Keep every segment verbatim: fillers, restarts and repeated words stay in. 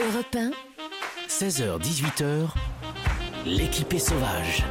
Europe un, seize heures dix-huit heures, l'équipée sauvage.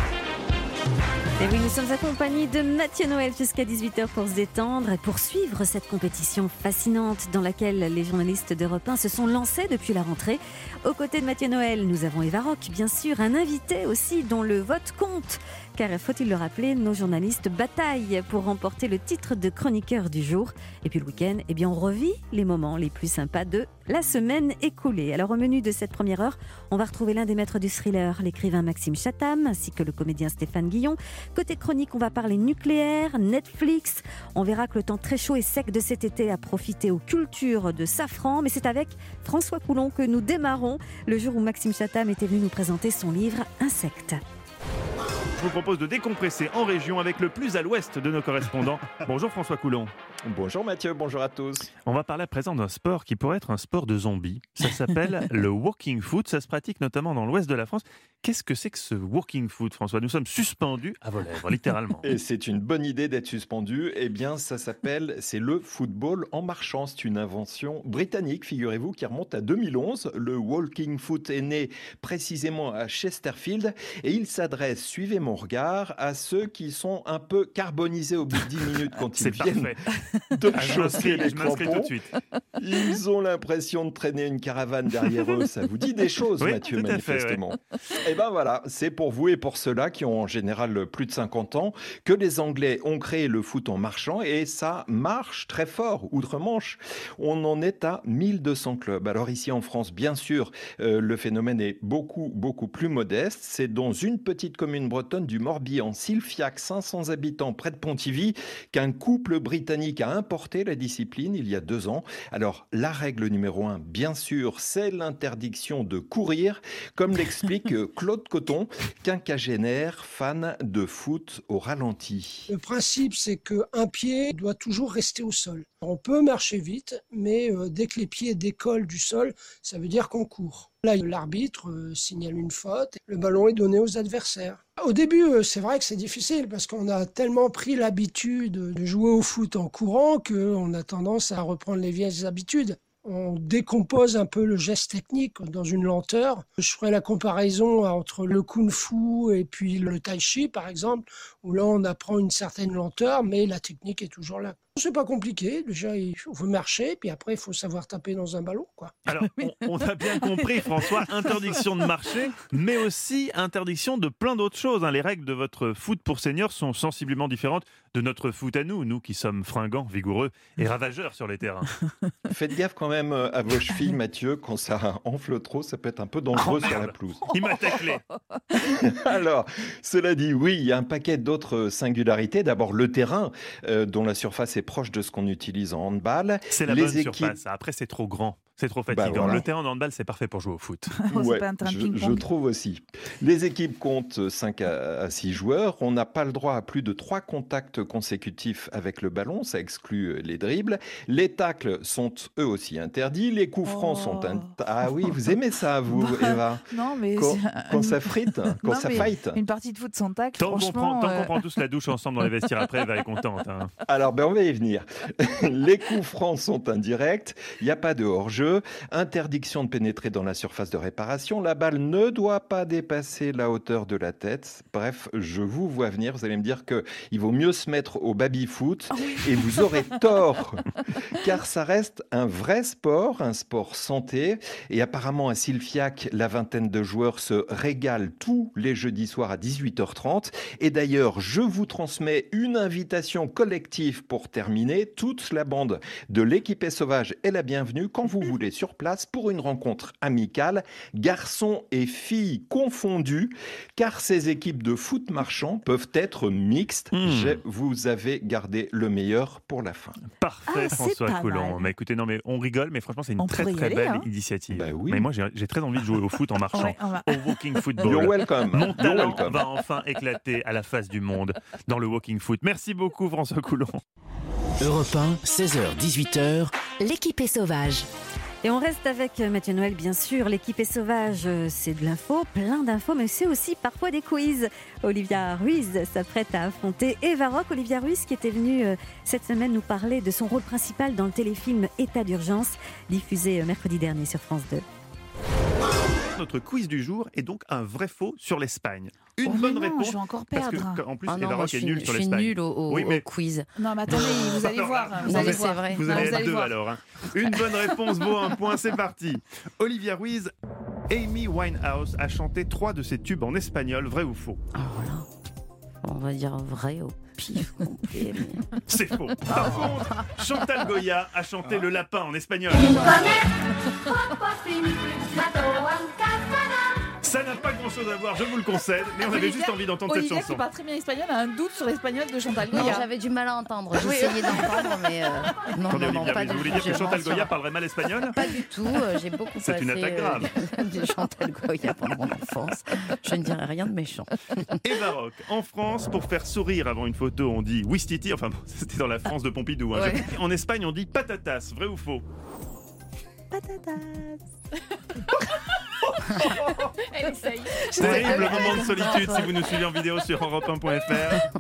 Et oui, nous sommes accompagnés de Mathieu Noël jusqu'à dix-huit heures pour se détendre et pour suivre cette compétition fascinante dans laquelle les journalistes d'Europe un se sont lancés depuis la rentrée. Aux côtés de Mathieu Noël, nous avons Eva Rock, bien sûr, un invité aussi dont le vote compte. Car, faut-il le rappeler, nos journalistes bataillent pour remporter le titre de chroniqueur du jour. Et puis le week-end, eh bien, on revit les moments les plus sympas de la semaine écoulée. Alors au menu de cette première heure, on va retrouver l'un des maîtres du thriller, l'écrivain Maxime Chatham, ainsi que le comédien Stéphane Guillon. Côté chronique, on va parler nucléaire, Netflix. On verra que le temps très chaud et sec de cet été a profité aux cultures de Safran. Mais c'est avec François Coulon que nous démarrons, le jour où Maxime Chatham était venu nous présenter son livre Insectes. Je vous propose de décompresser en région avec le plus à l'ouest de nos correspondants. Bonjour François Coulon. Bonjour Mathieu, bonjour à tous. On va parler à présent d'un sport qui pourrait être un sport de zombies. Ça s'appelle le walking foot, ça se pratique notamment dans l'ouest de la France. Qu'est-ce que c'est que ce walking foot, François ? Nous sommes suspendus à vos lèvres, littéralement. Et c'est une bonne idée d'être suspendu. Eh bien, ça s'appelle, c'est le football en marchant. C'est une invention britannique, figurez-vous, qui remonte à deux mille onze. Le walking foot est né précisément à Chesterfield et il s'adresse, suivez mon regard, à ceux qui sont un peu carbonisés au bout de dix minutes quand ils c'est viennent parfait. de Ah, chausser les je m'inscris tout crampons. de suite. Ils ont l'impression de traîner une caravane derrière eux. Ça vous dit des choses, Oui, Mathieu, tout à fait, manifestement. Et ben voilà, c'est pour vous et pour ceux-là qui ont en général plus de cinquante ans que les Anglais ont créé le foot en marchant et ça marche très fort, outre-Manche. On en est à mille deux cents clubs. Alors ici en France, bien sûr, euh, le phénomène est beaucoup, beaucoup plus modeste. C'est dans une petite commune bretonne du Morbihan, Silfiac, cinq cents habitants près de Pontivy, qu'un couple britannique a importé la discipline il y a deux ans. Alors, la règle numéro un, bien sûr, c'est l'interdiction de courir, comme l'explique Claude Coton, quinquagénaire, fan de foot au ralenti. Le principe, c'est qu'un pied doit toujours rester au sol. On peut marcher vite, mais euh, dès que les pieds décollent du sol, ça veut dire qu'on court. Là, l'arbitre euh, signale une faute, le ballon est donné aux adversaires. Au début, euh, c'est vrai que c'est difficile parce qu'on a tellement pris l'habitude de jouer au foot en courant qu'on a tendance à reprendre les vieilles habitudes. On décompose un peu le geste technique dans une lenteur. Je ferai la comparaison entre le kung-fu et puis le tai-chi, par exemple, où là, on apprend une certaine lenteur, mais la technique est toujours là. C'est pas compliqué. Déjà, il faut marcher, puis après, il faut savoir taper dans un ballon, quoi. Alors, on, on a bien compris, François, interdiction de marcher, mais aussi interdiction de plein d'autres choses. Hein. Les règles de votre foot pour seniors sont sensiblement différentes de notre foot à nous, nous qui sommes fringants, vigoureux et ravageurs sur les terrains. Faites gaffe quand même à vos chevilles, Mathieu, quand ça enfle trop, ça peut être un peu dangereux Oh, sur la merde. pelouse. Il m'a taclé. Alors, cela dit, oui, il y a un paquet d'autres singularités. D'abord, le terrain, euh, dont la surface est proche de ce qu'on utilise en handball. C'est la Les bonne équipes- surface. Après, c'est trop grand. C'est trop fatigant. Bah voilà. Le terrain de handball, c'est parfait pour jouer au foot. Oh, c'est Ouais, pas un terrain de je, ping-pong. je trouve aussi. Les équipes comptent cinq à six joueurs. On n'a pas le droit à plus de trois contacts consécutifs avec le ballon. Ça exclut les dribbles. Les tacles sont eux aussi interdits. Les coups francs Oh. sont... In... Ah oui, vous aimez ça, vous, Eva Non, mais Quand, c'est- quand ça frite, quand Non, ça mais fight. une partie de foot sans tacle, Tant qu'on franchement. prend, tant euh, qu'on prend tous la douche ensemble dans les vestiaires après, elle va être contente. Hein. Alors, ben, on va y venir. Les coups francs sont indirects. Il n'y a pas de hors-jeu. Interdiction de pénétrer dans la surface de réparation. La balle ne doit pas dépasser la hauteur de la tête. Bref, je vous vois venir. Vous allez me dire qu'il vaut mieux se mettre au baby-foot. Et vous aurez tort. Car ça reste un vrai sport, un sport santé. Et apparemment, à Silfiac, la vingtaine de joueurs se régalent tous les jeudis soirs à dix-huit heures trente. Et d'ailleurs, je vous transmets une invitation collective pour terminer. Toute la bande de l'équipée sauvage est la bienvenue quand vous voulez sur place pour une rencontre amicale, garçons et filles confondus, car ces équipes de foot marchand peuvent être mixtes. Mmh. Je vous avez gardé le meilleur pour la fin. Parfait, Ah, c'est François pas Coulon. mal. Mais écoutez, non, mais on rigole, mais franchement, c'est une On très pourrait y très aller, belle hein. initiative. Bah oui. Mais moi, j'ai, j'ai très envie de jouer au foot en marchant, Ouais, on va- au walking football. You're welcome. Mon You're talent welcome. va enfin éclater à la face du monde dans le walking foot. Merci beaucoup, François Coulon. Europe un, seize heures dix-huit heures, L'équipée sauvage. Et on reste avec Mathieu Noël, bien sûr. L'équipée sauvage, c'est de l'info, plein d'infos, mais c'est aussi parfois des quiz. Olivia Ruiz s'apprête à affronter Eva Rock. Olivia Ruiz qui était venue euh, cette semaine nous parler de son rôle principal dans le téléfilm État d'urgence, diffusé euh, mercredi dernier sur France deux. notre quiz du jour est donc un vrai faux sur l'Espagne. Une Oh, bonne mais non, réponse. je vais encore Parce perdre. que, en plus, Ah non, Eva moi, Rock je est suis, nulle je sur suis l'Espagne. nulle au, au, Oui, mais- au quiz. Non, mais attendez, vous allez voir. Vous Non, allez mais voir. c'est vrai. Vous Non, allez vous être allez deux voir. alors. hein. Une bonne réponse vaut un point, c'est parti. Olivia Ruiz, Amy Winehouse a chanté trois de ses tubes en espagnol, vrai ou faux? Alors là, on va dire vrai au pif complet. mais- C'est faux. Par contre, Chantal Goya a chanté Le Lapin en espagnol. Ça n'a pas grand-chose à voir, je vous le concède, mais on avait Olivia- juste envie d'entendre cette Olivia, chanson. qui parle très bien espagnol, a un doute sur l'espagnol de Chantal Non, Goya. j'avais du mal à entendre. J'essayais d'entendre, mais euh, non, Attendez, non, non, Olivia pas Ruiz, du vous voulez tout. dire que Je Chantal m'en Goya sors parlerait mal espagnol? Pas du tout. euh, J'ai beaucoup C'est passé une attaque grave. euh, de Chantal Goya pendant mon enfance. Je ne dirais rien de méchant. Eva Rock, en France, pour faire sourire avant une photo, on dit Ouistiti, enfin bon, c'était dans la France de Pompidou. hein. Ouais. Je- En Espagne, on dit patatas, vrai ou faux? Elle essaye. Terrible moment de solitude si vous nous suivez en vidéo sur europe un point f r.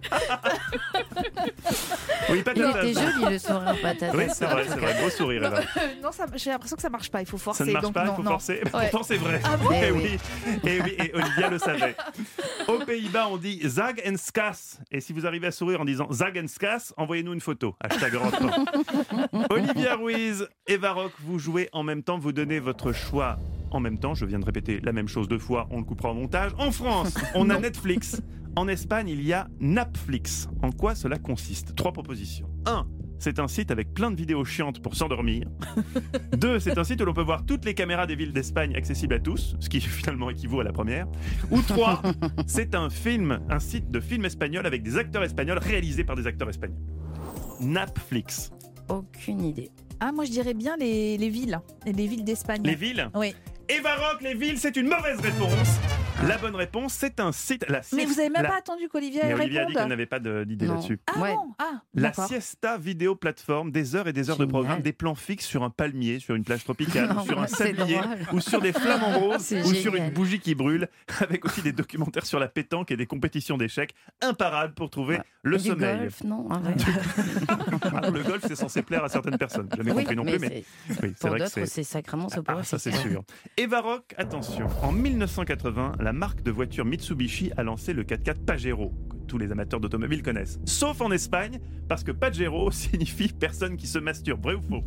Oui, Il patatas. était joli le sourire patate. Oui, c'est vrai, c'est vrai. Beau sourire, Non, Eva. non, ça- j'ai l'impression que ça marche pas. Il faut Ça forcer. ne marche donc pas, il non, faut non. forcer. Ouais. Pourtant, c'est vrai. Ah bon et, Eh oui. Et oui, et Olivia le savait. Aux Pays-Bas, on dit Zag en Skas. Et si vous arrivez à sourire en disant Zag en Skas, envoyez-nous une photo. Hashtag Europe un. Olivia Ruiz, Eva Rock, vous jouez en même temps, vous donnez votre choix. En même temps, je viens de répéter la même chose deux fois, on le coupera au montage. En France, on a Netflix. En Espagne, il y a Napflix. En quoi cela consiste? Trois propositions. un. C'est un site avec plein de vidéos chiantes pour s'endormir. Deux, c'est un site où l'on peut voir toutes les caméras des villes d'Espagne accessibles à tous, ce qui finalement équivaut à la première. Ou trois, c'est un film, un site de films espagnols avec des acteurs espagnols réalisés par des acteurs espagnols. Napflix. Aucune idée. Ah, moi je dirais bien les, les villes. Les villes d'Espagne. Les villes? Oui. Eva Rock, les villes, c'est une mauvaise réponse. La bonne réponse, c'est un site. La Mais sieste- vous avez même la- pas attendu qu'Olivia Mais réponde. Olivia a dit qu'elle n'avait pas de- d'idée Non. là-dessus. Ah Ouais. bon Ah, La d'accord. Siesta vidéo plateforme, des heures et des heures de Génial. programme, des plans fixes sur un palmier, sur une plage tropicale, Non, ou sur un c'est sablier, drôle. ou sur des flamants roses, C'est ou sur génial. une bougie qui brûle, avec aussi des documentaires sur la pétanque et des compétitions d'échecs, imparables pour trouver le Du sommeil. golf, non arrête. Alors, le golf, c'est censé plaire à certaines personnes. Jamais Oui, compris non plus, mais c'est- oui, c'est pour vrai que d'autres, c'est. c'est sacrément Ah, soporifique. ça c'est sûr. Eva Rock, attention. En mille neuf cent quatre-vingts, la marque de voiture Mitsubishi a lancé le quatre-quatre Pajero, que tous les amateurs d'automobile connaissent. Sauf en Espagne, parce que Pajero signifie personne qui se masturbe. Vrai ou faux?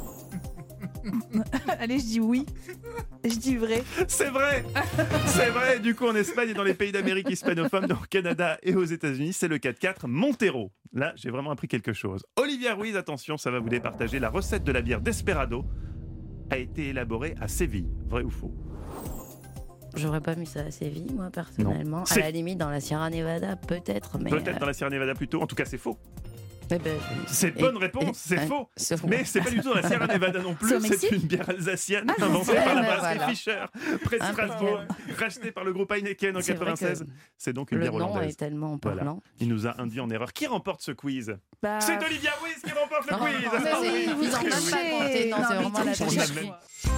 Allez, je dis oui. Je dis vrai. C'est vrai. C'est vrai. Du coup, en Espagne et dans les pays d'Amérique hispanophone, au Canada et aux États-Unis, c'est le quatre-quatre Montero. Là, j'ai vraiment appris quelque chose. Olivia Ruiz, attention, ça va vous départager. La recette de la bière Desperado a été élaborée à Séville. Vrai ou faux? J'aurais pas mis ça à Séville, moi, personnellement. À C'est- la limite, dans la Sierra Nevada, peut-être. Mais Peut-être euh, dans la Sierra Nevada plutôt. En tout cas, c'est faux. eh ben, C'est et- bonne réponse, et- c'est euh, faux. sauf- Mais c'est pas du tout dans la Sierra Nevada non C'est au plus, c'est Mexique une bière alsacienne Ah, inventée c'est par la vrai, brasserie voilà. Fischer, près de Impeccable. Strasbourg, rachetée par le groupe Heineken en C'est vrai que quatre-vingt-seize. C'est donc une Le bière nom hollandaise. est tellement Voilà. parlant. Il nous a induit en erreur. Qui remporte ce quiz? Bah, C'est Olivia Ruiz qui remporte le Non, quiz. mais Ah, c'est- oui. vous en Oui. avez pas compté, non, c'est mais vraiment la triche, triche. triche.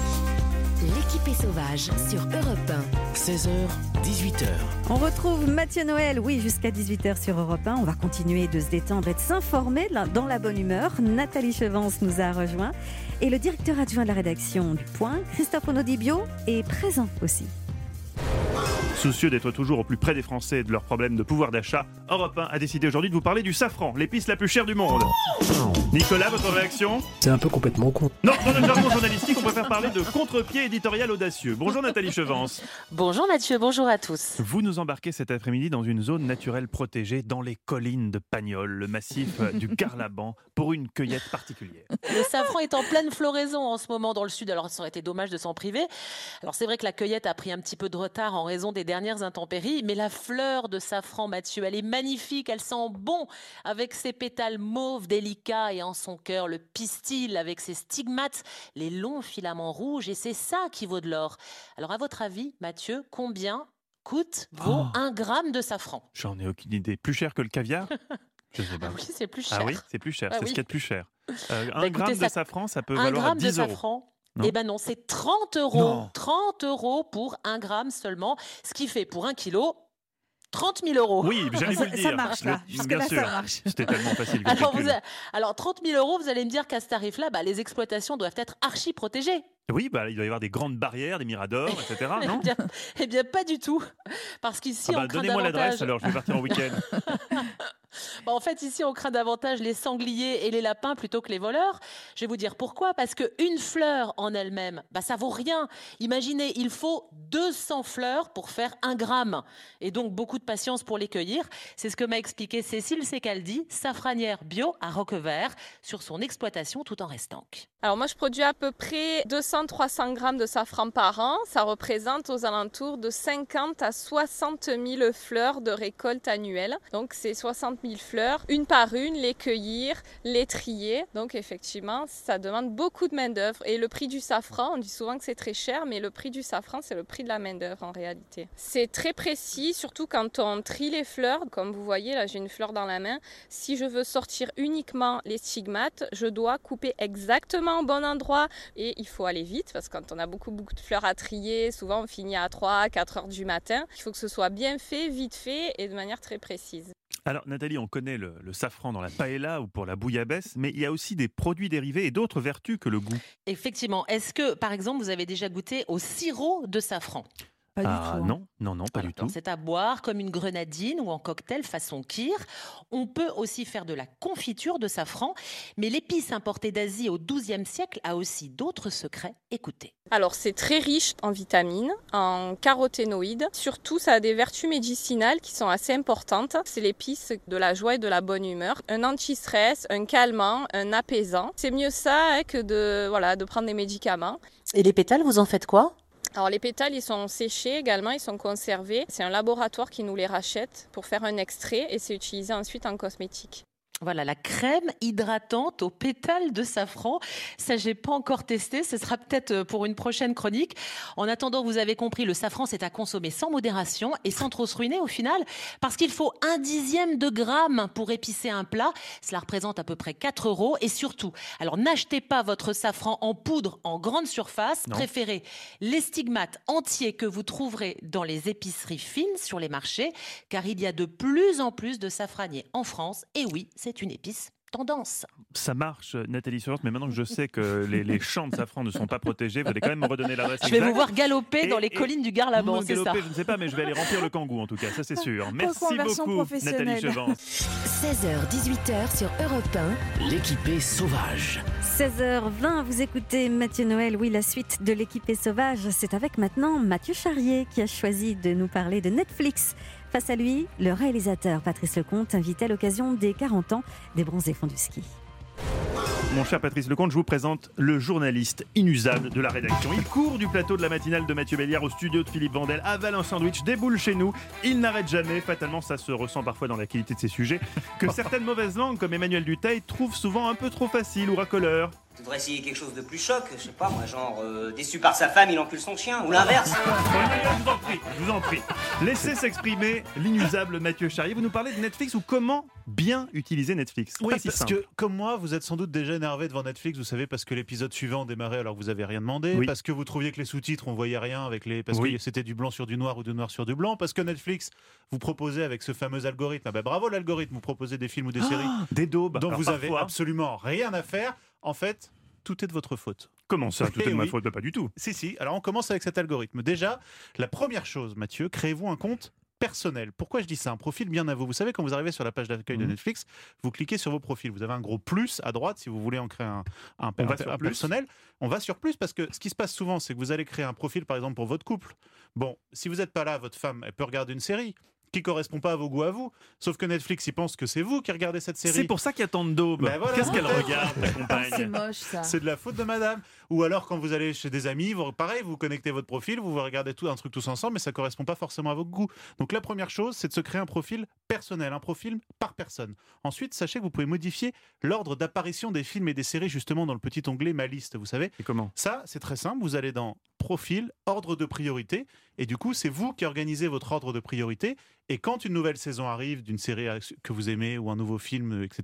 L'équipée sauvage sur Europe un. seize heures, dix-huit heures. On retrouve Mathieu Noël, oui, jusqu'à dix-huit heures sur Europe un. On va continuer de se détendre et de s'informer là, dans la bonne humeur. Nathalie Chevance nous a rejoint. Et le directeur adjoint de la rédaction du Point, Christophe Onodibio, est présent aussi. Soucieux d'être toujours au plus près des Français et de leurs problèmes de pouvoir d'achat, Europe un a décidé aujourd'hui de vous parler du safran, l'épice la plus chère du monde. Nicolas, votre réaction? C'est un peu complètement con. Non, dans notre jargon journalistique, on préfère parler de contre-pied éditorial audacieux. Bonjour Nathalie Chevance. Bonjour Mathieu, bonjour à tous. Vous nous embarquez cet après-midi dans une zone naturelle protégée dans les collines de Pagnol, le massif du Garlaban, pour une cueillette particulière. Le safran est en pleine floraison en ce moment dans le sud, alors ça aurait été dommage de s'en priver. Alors c'est vrai que la cueillette a pris un petit peu de retard en raison des dernières intempéries, mais la fleur de safran, Mathieu, elle est magnifique, elle sent bon avec ses pétales mauves délicats et en son cœur le pistil avec ses stigmates, les longs filaments rouges, et c'est ça qui vaut de l'or. Alors à votre avis, Mathieu, combien coûte vaut Oh. un gramme de safran? J'en ai aucune idée. Plus cher que le caviar? Je sais pas. Ah oui, c'est plus cher. Ah oui, c'est plus cher, Ah c'est oui. ce qu'il y a de plus cher. Euh, un Bah, écoutez, gramme ça- de safran, ça peut Un valoir gramme de dix euros. safran, Non. eh ben non, c'est trente euros. Non. trente euros pour un gramme seulement, ce qui fait pour un kilo trente mille euros. Oui, j'allais vous Ça, le ça dire. marche là. Le- Jusque-là, bien sûr. ça marche. C'était tellement facile. comme Alors, vous calcul. a- alors trente mille euros, vous allez me dire qu'à ce tarif-là, bah, les exploitations doivent être archi protégées. Oui, bah, il doit y avoir des grandes barrières, des miradors, et cetera. Eh Non bien, eh bien, pas du tout. Parce qu'ici, Ah bah, on craint Donnez-moi l'adresse davantage. alors, je vais partir en week-end. Bah, en fait, ici, on craint davantage les sangliers et les lapins plutôt que les voleurs. Je vais vous dire pourquoi. Parce qu'une fleur en elle-même, bah, ça vaut rien. Imaginez, il faut deux cents fleurs pour faire un gramme. Et donc, beaucoup de patience pour les cueillir. C'est ce que m'a expliqué Cécile Secaldi, safranière bio à Roquevert, sur son exploitation tout en restanque. Alors moi je produis à peu près deux cents à trois cents grammes de safran par an. Ça représente aux alentours de cinquante à soixante mille fleurs de récolte annuelle. Donc c'est soixante mille fleurs, une par une, les cueillir, les trier. Donc effectivement ça demande beaucoup de main d'œuvre. Et le prix du safran, on dit souvent que c'est très cher, mais le prix du safran c'est le prix de la main d'œuvre en réalité. C'est très précis, surtout quand on trie les fleurs. Comme vous voyez là j'ai une fleur dans la main. Si je veux sortir uniquement les stigmates, je dois couper exactement au bon endroit et il faut aller vite parce que quand on a beaucoup beaucoup de fleurs à trier, souvent on finit à trois à quatre heures du matin. Il faut que ce soit bien fait, vite fait et de manière très précise. Alors Nathalie, on connaît le, le safran dans la paella ou pour la bouillabaisse, mais il y a aussi des produits dérivés et d'autres vertus que le goût. Effectivement. Est-ce que, par exemple, vous avez déjà goûté au sirop de safran ? Pas du Ah tout. hein. non, non, non, pas Alors, du tout. c'est à boire comme une grenadine ou en cocktail façon kir. On peut aussi faire de la confiture de safran, mais l'épice importée d'Asie au douzième siècle a aussi d'autres secrets. Écoutez. Alors c'est très riche en vitamines, en caroténoïdes. Surtout ça a des vertus médicinales qui sont assez importantes. C'est l'épice de la joie et de la bonne humeur. Un anti-stress, un calmant, un apaisant. C'est mieux ça hein, que de, voilà, de prendre des médicaments. Et les pétales, vous en faites quoi ? Alors les pétales, ils sont séchés également, ils sont conservés. C'est un laboratoire qui nous les rachète pour faire un extrait et c'est utilisé ensuite en cosmétique. Voilà, la crème hydratante aux pétales de safran. Ça, j'ai pas encore testé. Ce sera peut-être pour une prochaine chronique. En attendant, vous avez compris, le safran, c'est à consommer sans modération et sans trop se ruiner au final. Parce qu'il faut un dixième de gramme pour épicer un plat. Cela représente à peu près quatre euros. Et surtout, alors n'achetez pas votre safran en poudre en grande surface. Non. Préférez les stigmates entiers que vous trouverez dans les épiceries fines sur les marchés. Car il y a de plus en plus de safraniers en France. Et oui, c'est C'est une épice tendance. Ça marche, Nathalie Surance, mais maintenant que je sais que les, les champs de safran ne sont pas protégés, vous allez quand même me redonner l'adresse Je vais exacte. vous voir galoper Et- dans les et- collines du Gard-Laban, Ou c'est ça. galoper, je ne sais pas, mais je vais aller remplir le kangou en tout cas, ça c'est sûr. Merci Reconversion beaucoup, professionnelle. Nathalie Chevance. seize heures dix-huit heures sur Europe un. L'équipée sauvage. seize heures vingt, vous écoutez Mathieu Noël. Oui, la suite de l'équipée sauvage, c'est avec maintenant Mathieu Charrier qui a choisi de nous parler de Netflix. Face à lui, le réalisateur Patrice Lecomte, invité à l'occasion des quarante ans des Bronzés Fonds du Ski. Mon cher Patrice Lecomte, je vous présente le journaliste inusable de la rédaction. Il court du plateau de la matinale de Mathieu Béliard au studio de Philippe Vandel, avale un sandwich, déboule chez nous. Il n'arrête jamais. Fatalement, ça se ressent parfois dans la qualité de ses sujets, que certaines mauvaises langues, comme Emmanuel Duteil, trouvent souvent un peu trop facile ou racoleur. Tu devrais essayer quelque chose de plus choc, je sais pas moi, genre euh, déçu par sa femme, il encule son chien, ou l'inverse. Je vous en prie, je vous en prie. Laissez s'exprimer l'inusable Mathieu Charrier. Vous nous parlez de Netflix ou comment bien utiliser Netflix. Oui, Pas si parce simple. que comme moi, vous êtes sans doute déjà énervé devant Netflix, vous savez, parce que l'épisode suivant démarrait alors que vous avez rien demandé, Oui. parce que vous trouviez que les sous-titres, on voyait rien avec les, parce Oui. que c'était du blanc sur du noir ou du noir sur du blanc, parce que Netflix vous proposait avec ce fameux algorithme, ah ben bravo l'algorithme, vous proposez des films ou des séries Des daubes. dont Alors, vous avez parfois- absolument rien à faire. En fait, tout est de votre faute. Comment ça, tout est de Eh ma oui. faute? Pas du tout. Si, si. Alors, on commence avec cet algorithme. Déjà, la première chose, Mathieu, créez-vous un compte personnel. Pourquoi je dis ça? Un profil bien à vous. Vous savez, quand vous arrivez sur la page d'accueil de Mhm. Netflix, vous cliquez sur vos profils. Vous avez un gros plus à droite si vous voulez en créer un, un, On va un- sur un plus. personnel. On va sur plus parce que ce qui se passe souvent, c'est que vous allez créer un profil, par exemple, pour votre couple. Bon, si vous n'êtes pas là, votre femme, elle peut regarder une série qui correspond pas à vos goûts à vous. Sauf que Netflix, il pense que c'est vous qui regardez cette série. C'est pour ça qu'il y a tant de daubes. Ben voilà. Qu'est-ce qu'elle regarde, ta Ah, c'est compagne? moche ça. C'est de la faute de madame. Ou alors quand vous allez chez des amis, vous, pareil, vous connectez votre profil, vous, vous regardez tout un truc tous ensemble, mais ça correspond pas forcément à vos goûts. Donc la première chose, c'est de se créer un profil personnel, un profil par personne. Ensuite, sachez que vous pouvez modifier l'ordre d'apparition des films et des séries justement dans le petit onglet Ma liste, vous savez. Et comment? Ça, c'est très simple. Vous allez dans Profil, ordre de priorité, et du coup, c'est vous qui organisez votre ordre de priorité. Et quand une nouvelle saison arrive d'une série que vous aimez ou un nouveau film, et cetera,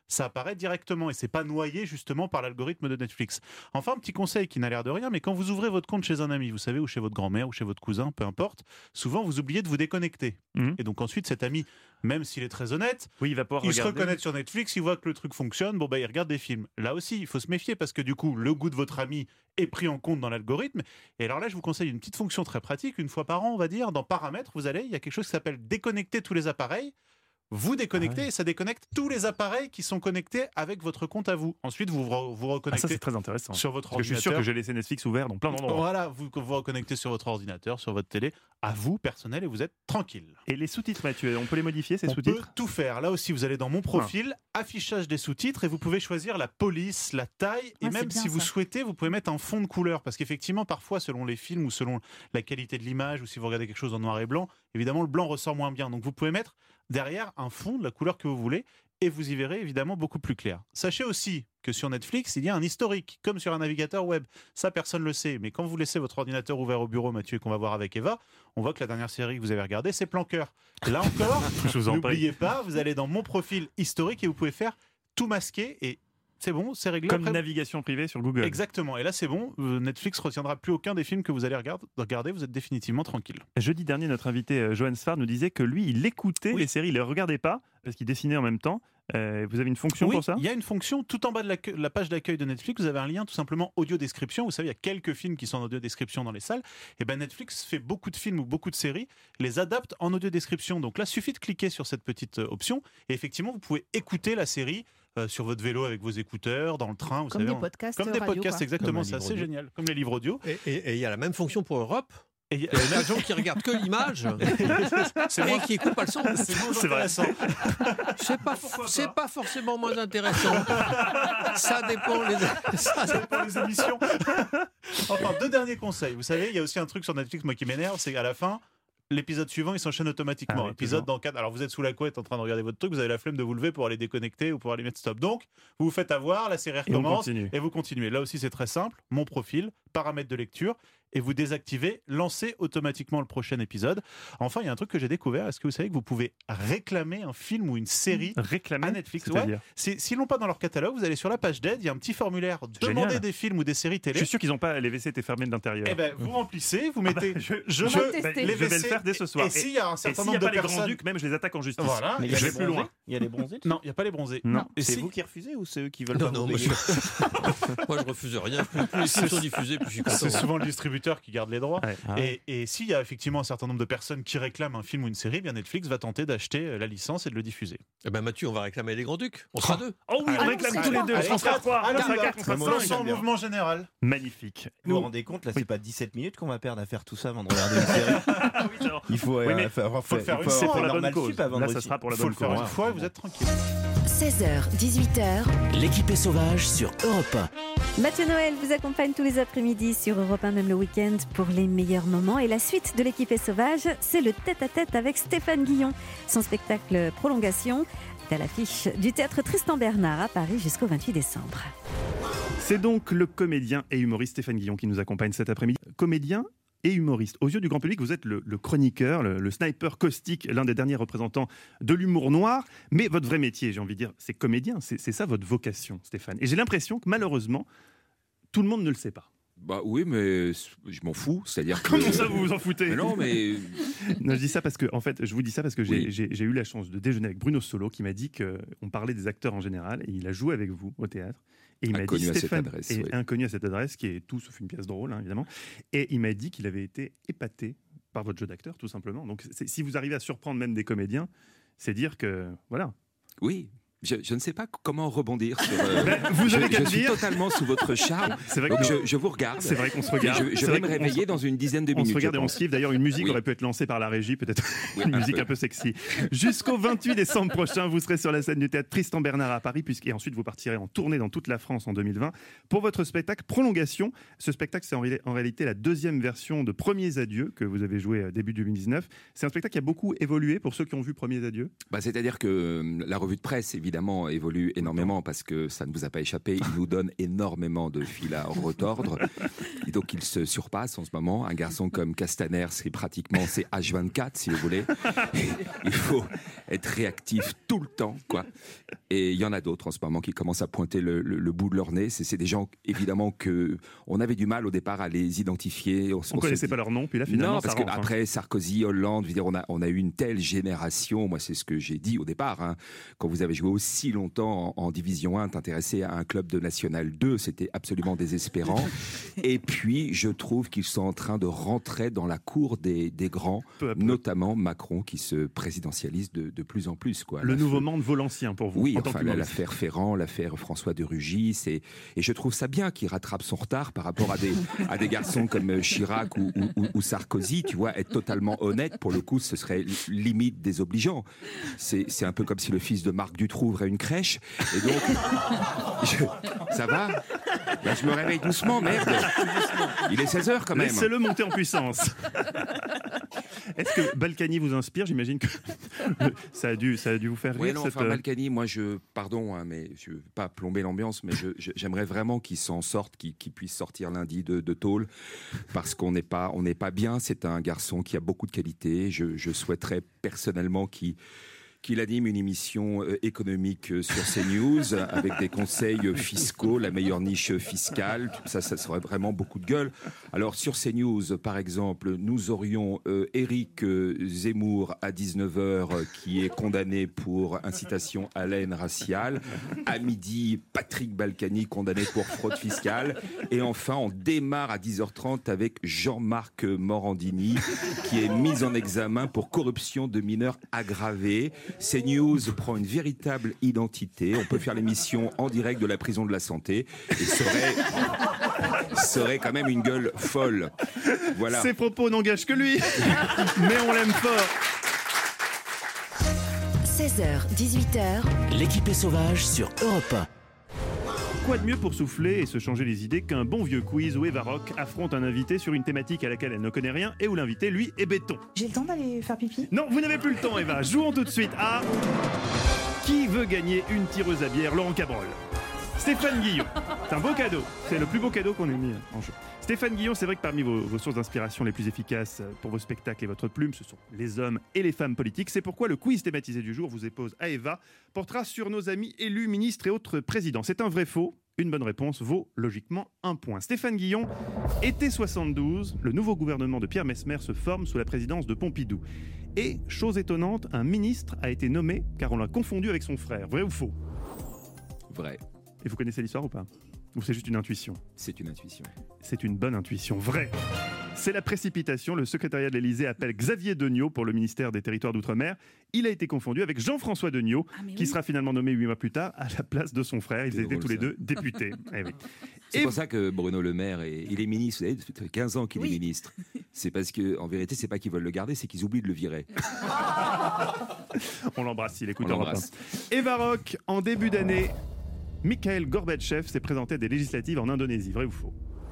ça apparaît directement et c'est pas noyé justement par l'algorithme de Netflix. Enfin, un petit conseil qui n'a l'air de rien, mais quand vous ouvrez votre compte chez un ami, vous savez, ou chez votre grand-mère, ou chez votre cousin, peu importe, souvent vous oubliez de vous déconnecter. Mmh. Et donc ensuite, cet ami, même s'il est très honnête, oui, il va pouvoir il regarder. se reconnaît sur Netflix, il voit que le truc fonctionne, bon bah il regarde des films. Là aussi, il faut se méfier parce que du coup, le goût de votre ami est pris en compte dans l'algorithme. Et alors là, je vous conseille une petite fonction très pratique, une fois par an, on va dire, dans Paramètres, vous allez, il y a quelque chose qui s'appelle déconnecter tous les appareils. Vous déconnectez ah ouais. et ça déconnecte tous les appareils qui sont connectés avec votre compte à vous. Ensuite, vous vous, vous reconnectez ah, ça, c'est très intéressant. sur votre Parce ordinateur. Que je suis sûr que j'ai laissé Netflix ouvert dans plein d'endroits. Voilà, vous vous reconnectez sur votre ordinateur, sur votre télé, à vous, personnel, et vous êtes tranquille. Et les sous-titres, Mathieu, on peut les modifier, ces on sous-titres ? On peut tout faire. Là aussi, vous allez dans mon profil, ah. affichage des sous-titres, et vous pouvez choisir la police, la taille, et ah, même si ça. vous souhaitez, vous pouvez mettre un fond de couleur. Parce qu'effectivement, parfois, selon les films ou selon la qualité de l'image, ou si vous regardez quelque chose en noir et blanc, évidemment, le blanc ressort moins bien. Donc, vous pouvez mettre derrière un fond de la couleur que vous voulez et vous y verrez évidemment beaucoup plus clair. Sachez aussi que sur Netflix, il y a un historique, comme sur un navigateur web. Ça, personne ne le sait. Mais quand vous laissez votre ordinateur ouvert au bureau, Mathieu, et qu'on va voir avec Eva, on voit que la dernière série que vous avez regardée, c'est Planqueur. Là encore, n'oubliez pas, vous allez dans mon profil historique et vous pouvez faire tout masquer et c'est bon, c'est réglé. Comme Après, navigation privée sur Google. Exactement. Et là, c'est bon. Netflix retiendra plus aucun des films que vous allez regarder. Vous êtes définitivement tranquille. Jeudi dernier, notre invité Johan Sfar nous disait que lui, il écoutait oui. les séries, il ne les regardait pas parce qu'il dessinait en même temps. Euh, vous avez une fonction oui, pour ça ? Il y a une fonction tout en bas de la, la page d'accueil de Netflix. Vous avez un lien tout simplement audio description. Vous savez, il y a quelques films qui sont en audio description dans les salles. Et ben Netflix fait beaucoup de films ou beaucoup de séries, les adapte en audio description. Donc là, il suffit de cliquer sur cette petite option et effectivement, vous pouvez écouter la série. Euh, sur votre vélo avec vos écouteurs, dans le train, vous comme savez, des podcasts, comme des radio, podcasts, quoi. exactement, c'est assez génial, comme les livres audio. Et il y a la même fonction pour Europe. Et il y a des gens qui regardent que l'image c'est et moins... qui écoutent pas le son. C'est moins intéressant. C'est pas, c'est pas forcément moins intéressant. Ça dépend les, ça dépend les émissions. Enfin, deux derniers conseils. Vous savez, il y a aussi un truc sur Netflix, moi qui m'énerve, c'est qu'à la fin, l'épisode suivant, il s'enchaîne automatiquement. Ah oui, épisode dans quatre. Alors vous êtes sous la couette en train de regarder votre truc, vous avez la flemme de vous lever pour aller déconnecter ou pour aller mettre stop. Donc, vous vous faites avoir, la série recommence et, et vous continuez. Là aussi, c'est très simple. Mon profil, paramètres de lecture, et vous désactivez, lancez automatiquement le prochain épisode. Enfin, il y a un truc que j'ai découvert. Est-ce que vous savez que vous pouvez réclamer un film ou une série réclamer à Netflix ouais. S'ils l'ont pas dans leur catalogue, vous allez sur la page d'aide, il y a un petit formulaire. Demandez des films ou des séries télé. Je suis sûr qu'ils n'ont pas les W C étaient fermés de l'intérieur. Eh ben, vous remplissez, vous mettez. Ah bah, je, je, je, veux bah, les je vais le faire dès ce soir. Et, et s'il y a un certain et nombre y a de pas personnes, les grands-ducs, même je les attaque en justice. Voilà. Mais je vais plus loin. Il y a les bronzés. Non, il n'y a pas les bronzés. Non. Et c'est si... vous qui refusez ou c'est eux qui veulent non, pas non, vous moi je... moi je refuse rien. Plus, plus les films sont diffusés, plus je suis content. C'est souvent le distributeur qui garde les droits. Ouais. Ah ouais. Et, et s'il y a effectivement un certain nombre de personnes qui réclament un film ou une série, bien Netflix va tenter d'acheter la licence et de le diffuser. Eh ben Mathieu, on va réclamer les Grands-Ducs. On sera deux. Oh oui, on réclame tous les deux. On sera trois. On sera quatre, on sera cinq. En mouvement général. Magnifique. Vous vous rendez compte, là, c'est pas dix-sept minutes qu'on va perdre à faire tout ça avant de regarder une série. Il faut faire une série pour la bonne cause. Là, ça sera pour la bonne cause. Il faut le faire une fois et vous êtes tranquille. seize heures, dix-huit heures. L'équipe est sauvage sur Europe un. Mathieu Noël vous accompagne tous les après-midi sur Europe un, même le week-end, pour les meilleurs moments. Et la suite de l'équipe est sauvage, c'est le tête-à-tête avec Stéphane Guillon. Son spectacle Prolongation est à l'affiche du théâtre Tristan Bernard à Paris jusqu'au vingt-huit décembre. C'est donc le comédien et humoriste Stéphane Guillon qui nous accompagne cet après-midi. Comédien et humoriste. Aux yeux du grand public, vous êtes le, le chroniqueur, le, le sniper caustique, l'un des derniers représentants de l'humour noir. Mais votre vrai métier, j'ai envie de dire, c'est comédien. C'est, c'est ça votre vocation, Stéphane. Et j'ai l'impression que malheureusement, tout le monde ne le sait pas. Bah oui, mais je m'en fous. C'est-à-dire que... Comment ça, vous vous en foutez ? Mais non, mais... non, je dis ça parce que, en fait, je vous dis ça parce que j'ai, oui. j'ai, j'ai eu la chance de déjeuner avec Bruno Solo, qui m'a dit qu'on parlait des acteurs en général, et il a joué avec vous au théâtre. Et il inconnu m'a dit, à Stéphane, cette adresse, et oui. inconnu à cette adresse, qui est tout sauf une pièce drôle, hein, évidemment. Et il m'a dit qu'il avait été épaté par votre jeu d'acteur, tout simplement. Donc, c'est, si vous arrivez à surprendre même des comédiens, c'est dire que, voilà. Oui. Je, je ne sais pas comment rebondir sur. Euh, ben, vous je, avez qu'à je le suis dire. totalement sous votre charme. C'est vrai donc que je, je vous regarde. C'est vrai qu'on se regarde. Je, je vais me réveiller se... dans une dizaine de minutes. On se regarde et on se kiffe. D'ailleurs, une musique oui. aurait pu être lancée par la régie, peut-être oui, une un musique peu. un peu sexy. Jusqu'au vingt-huit décembre prochain, vous serez sur la scène du théâtre Tristan Bernard à Paris, puisque et ensuite vous partirez en tournée dans toute la France en deux mille vingt pour votre spectacle Prolongation. Ce spectacle, c'est en, ré... en réalité la deuxième version de Premiers Adieux que vous avez joué début deux mille dix-neuf. C'est un spectacle qui a beaucoup évolué pour ceux qui ont vu Premiers Adieux. Bah, c'est-à-dire que la revue de presse, évidemment, évidemment, évolue énormément parce que ça ne vous a pas échappé. Il nous donne énormément de fil à retordre. Et donc, il se surpasse en ce moment. Un garçon comme Castaner, c'est pratiquement c'est H vingt-quatre, si vous voulez. Et il faut être réactif tout le temps, quoi. Et il y en a d'autres en ce moment qui commencent à pointer le, le, le bout de leur nez. C'est, c'est des gens, évidemment, que on avait du mal au départ à les identifier. On ne connaissait dit... pas leur nom, puis là, finalement, non, parce ça rentre, qu'après hein. Sarkozy, Hollande, je veux dire, on a, on a eu une telle génération. Moi, c'est ce que j'ai dit au départ. Hein. Quand vous avez joué aussi longtemps en, en Division un, t'intéresser à un club de National deux, c'était absolument désespérant. Et puis, je trouve qu'ils sont en train de rentrer dans la cour des, des grands, peu peu. Notamment Macron, qui se présidentialise de, de plus en plus. Quoi. Le la nouveau f... monde vaut l'ancien pour vous. Oui, enfin, l'affaire Ferrand, l'affaire François de Rugy, c'est... et je trouve ça bien qu'il rattrape son retard par rapport à des, à des garçons comme Chirac ou, ou, ou Sarkozy. Tu vois, être totalement honnête, pour le coup, ce serait limite désobligeant. C'est, c'est un peu comme si le fils de Marc Dutroux ouvrait une crèche. Et donc, je... ça va ? Là, je me réveille doucement, merde. Il est seize heures quand même. Laissez-le monter en puissance. Est-ce que Balkany vous inspire ? J'imagine que ça a dû, ça a dû vous faire rire. Oui, non, cette... enfin, Balkany, moi, je, pardon, hein, mais je ne veux pas plomber l'ambiance, mais je, je, j'aimerais vraiment qu'il s'en sorte, qu'il, qu'il puisse sortir lundi de, de tôle, parce qu'on n'est pas, on n'est pas bien. C'est un garçon qui a beaucoup de qualités. Je, je souhaiterais personnellement qu'il qu'il anime une émission euh, économique euh, sur CNews avec des conseils euh, fiscaux, la meilleure niche fiscale. Ça, ça serait vraiment beaucoup de gueule. Alors sur CNews, par exemple, nous aurions euh, Éric euh, Zemmour à dix-neuf heures euh, qui est condamné pour incitation à la haine raciale. À midi, Patrick Balkany condamné pour fraude fiscale. Et enfin, on démarre à dix heures trente avec Jean-Marc Morandini qui est mis en examen pour corruption de mineurs aggravée. CNews prend une véritable identité. On peut faire l'émission en direct de la prison de la Santé et serait, serait quand même une gueule folle. Voilà. Ses propos n'engagent que lui, mais on l'aime fort. seize heures, dix-huit heures. L'équipée sauvage sur Europe un. Quoi de mieux pour souffler et se changer les idées qu'un bon vieux quiz où Eva Rock affronte un invité sur une thématique à laquelle elle ne connaît rien et où l'invité, lui, est béton. J'ai le temps d'aller faire pipi ? Non, vous n'avez plus le temps, Eva. Jouons tout de suite à... Qui veut gagner une tireuse à bière, Laurent Cabrol ? Stéphane Guillon. C'est un beau cadeau. C'est le plus beau cadeau qu'on ait mis en jeu. Stéphane Guillon, c'est vrai que parmi vos, vos sources d'inspiration les plus efficaces pour vos spectacles et votre plume, ce sont les hommes et les femmes politiques. C'est pourquoi le quiz thématisé du jour, vous épose à Eva, portera sur nos amis élus, ministres et autres présidents. C'est un vrai faux. Une bonne réponse vaut logiquement un point. Stéphane Guillon, été soixante-douze, le nouveau gouvernement de Pierre Messmer se forme sous la présidence de Pompidou. Et, chose étonnante, un ministre a été nommé car on l'a confondu avec son frère. Vrai ou faux ? Vrai. Et vous connaissez l'histoire ou pas ? Ou c'est juste une intuition ? C'est une intuition. C'est une bonne intuition. Vrai. C'est la précipitation. Le secrétariat de l'Élysée appelle Xavier Degnaud pour le ministère des Territoires d'Outre-mer. Il a été confondu avec Jean-François Degnaud, ah, qui oui. sera finalement nommé huit mois plus tard à la place de son frère. Ils étaient tous les deux députés. Eh oui. C'est et pour ça que Bruno Le Maire, est, il est ministre. Vous savez, ça fait quinze ans qu'il oui. est ministre. C'est parce qu'en vérité, c'est pas qu'ils veulent le garder, c'est qu'ils oublient de le virer. On l'embrasse, il écoute Europe un. Eva Rock, en début d'année, Mikhail Gorbatchev s'est présenté à des législatives en Indonésie. Vrai ou faux ?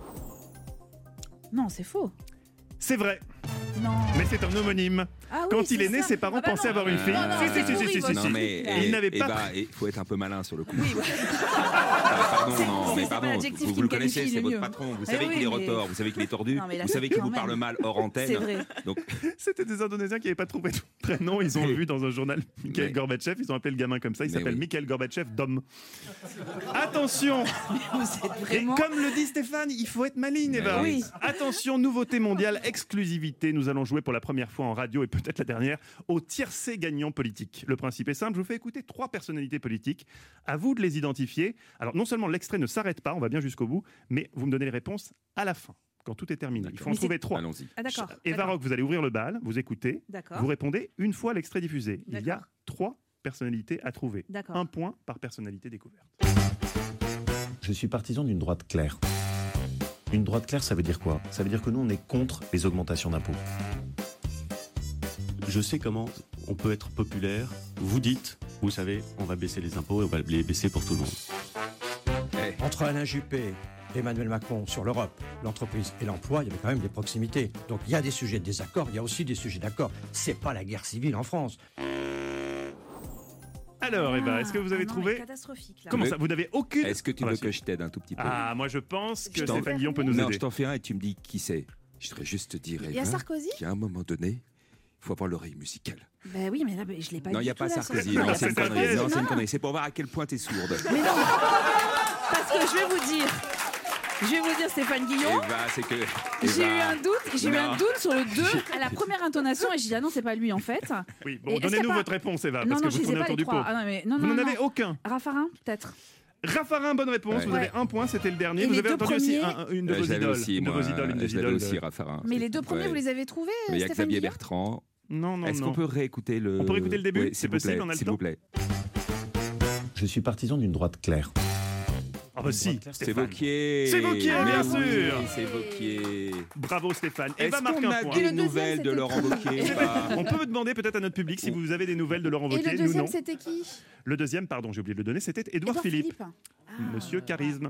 Non, c'est faux. C'est vrai. Non. Mais c'est un homonyme. Ah oui, Quand il est né, ça. ses parents ah bah pensaient non. avoir une fille. Non, non, si, si, si, si, si, non, si. mais il n'avait pas. Bah, il faut être un peu malin sur le coup. Oui, ouais. ah, pardon, c'est, non, c'est, mais c'est pardon. Vous, vous le connaissez, c'est votre patron. Vous savez oui, qu'il est mais... retors, vous savez qu'il est tordu, non, vous savez qu'il vous même. parle mal hors antenne. C'est vrai. Donc... C'était des Indonésiens qui n'avaient pas trouvé tout prénom. Ils ont vu dans un journal Mikhail mais... Gorbatchev. Ils ont appelé le gamin comme ça. Il mais s'appelle oui. Mikhail Gorbatchev Dom. Attention. Vraiment... Et comme le dit Stéphane, il faut être maligne, Eva. Oui. Attention, nouveauté mondiale, exclusivité. Nous allons jouer pour la première fois en radio et peut-être la dernière au tiercé gagnant politique. Le principe est simple, je vous fais écouter trois personnalités politiques. À vous de les identifier. Alors non seulement l'extrait ne s'arrête pas, on va bien jusqu'au bout, mais vous me donnez les réponses à la fin, quand tout est terminé. D'accord. Il faut en mais trouver c'est... trois. Allons-y. Ah, d'accord. Eva Rock, vous allez ouvrir le bal, vous écoutez, d'accord. vous répondez une fois l'extrait diffusé. D'accord. Il y a trois personnalités à trouver. D'accord. Un point par personnalité découverte. Je suis partisan d'une droite claire. Une droite claire, ça veut dire quoi ? Ça veut dire que nous, on est contre les augmentations d'impôts. Je sais comment on peut être populaire. Vous dites, vous savez, on va baisser les impôts et on va les baisser pour tout le monde. Hey. Entre Alain Juppé et Emmanuel Macron sur l'Europe, l'entreprise et l'emploi, il y avait quand même des proximités. Donc il y a des sujets de désaccord, il y a aussi des sujets d'accord. C'est pas la guerre civile en France. Alors, Eva, est-ce que vous avez Ah non, trouvé mais catastrophique, là. Comment Mais- ça, vous n'avez aucune... Est-ce que tu Ah, veux bah, que si. je t'aide un tout petit peu Ah, moi je pense que Je t'en- Stéphane Guillon peut nous Non, aider. je t'en fais un et tu me dis qui c'est. Je voudrais juste te dire, Il y a Eva, Sarkozy qu'à un moment donné, il faut avoir l'oreille musicale. Ben oui, mais là, ben, je l'ai pas non, du il n'y a tout, pas là, Sarkozy. Sarkozy. Non, Il y a c'est une pas connerie. Sarkozy, Non, c'est une non. connerie. C'est pour voir à quel point tu es sourde. Mais non, parce que je vais vous dire, je vais vous dire Stéphane Guillon. Eva, c'est que. J'ai Eva- eu un doute, j'ai eu un Non. doute sur le deux à la première intonation et j'ai dit ah non c'est pas lui en fait. Oui, Et bon, est-ce qu'il y donnez-nous a pas- votre réponse, Eva, Non parce non que je vous les ai tournez pas autour les du pot. trois. Ah, non, mais, non, Vous non, n'en non. avez aucun. Raffarin peut-être. Raffarin, bonne réponse. Ouais. Vous avez Ouais. un point, c'était le dernier. Et vous les avez deux entendu aussi premiers un- une de Euh, vos je l'avais idoles. aussi, une de moi, vos idoles, une des je l'avais idoles aussi, de- Raffarin. Mais les deux premiers Ouais. vous les avez trouvés Il y a Stéphane Xavier Guillon Bertrand. Non, non, Est-ce non. qu'on peut réécouter le. On peut réécouter le début Oui, C'est s'il vous possible, plaît, on a le s'il temps vous plaît. Je suis partisan d'une droite claire. Ah bah si, C'est Stéphane. Vauquier. C'est Vauquier, Mais bien oui, sûr. C'est Vauquier. Bravo Stéphane. Est-ce Eva marque qu'on un a point. des nouvelles de Laurent Wauquiez ou pas On peut demander peut-être à notre public si vous avez des nouvelles de Laurent Et Wauquiez. le Nous deuxième non. c'était qui Le deuxième, pardon, j'ai oublié de le donner, c'était Édouard Édouard Philippe. Philippe. Monsieur Charisme.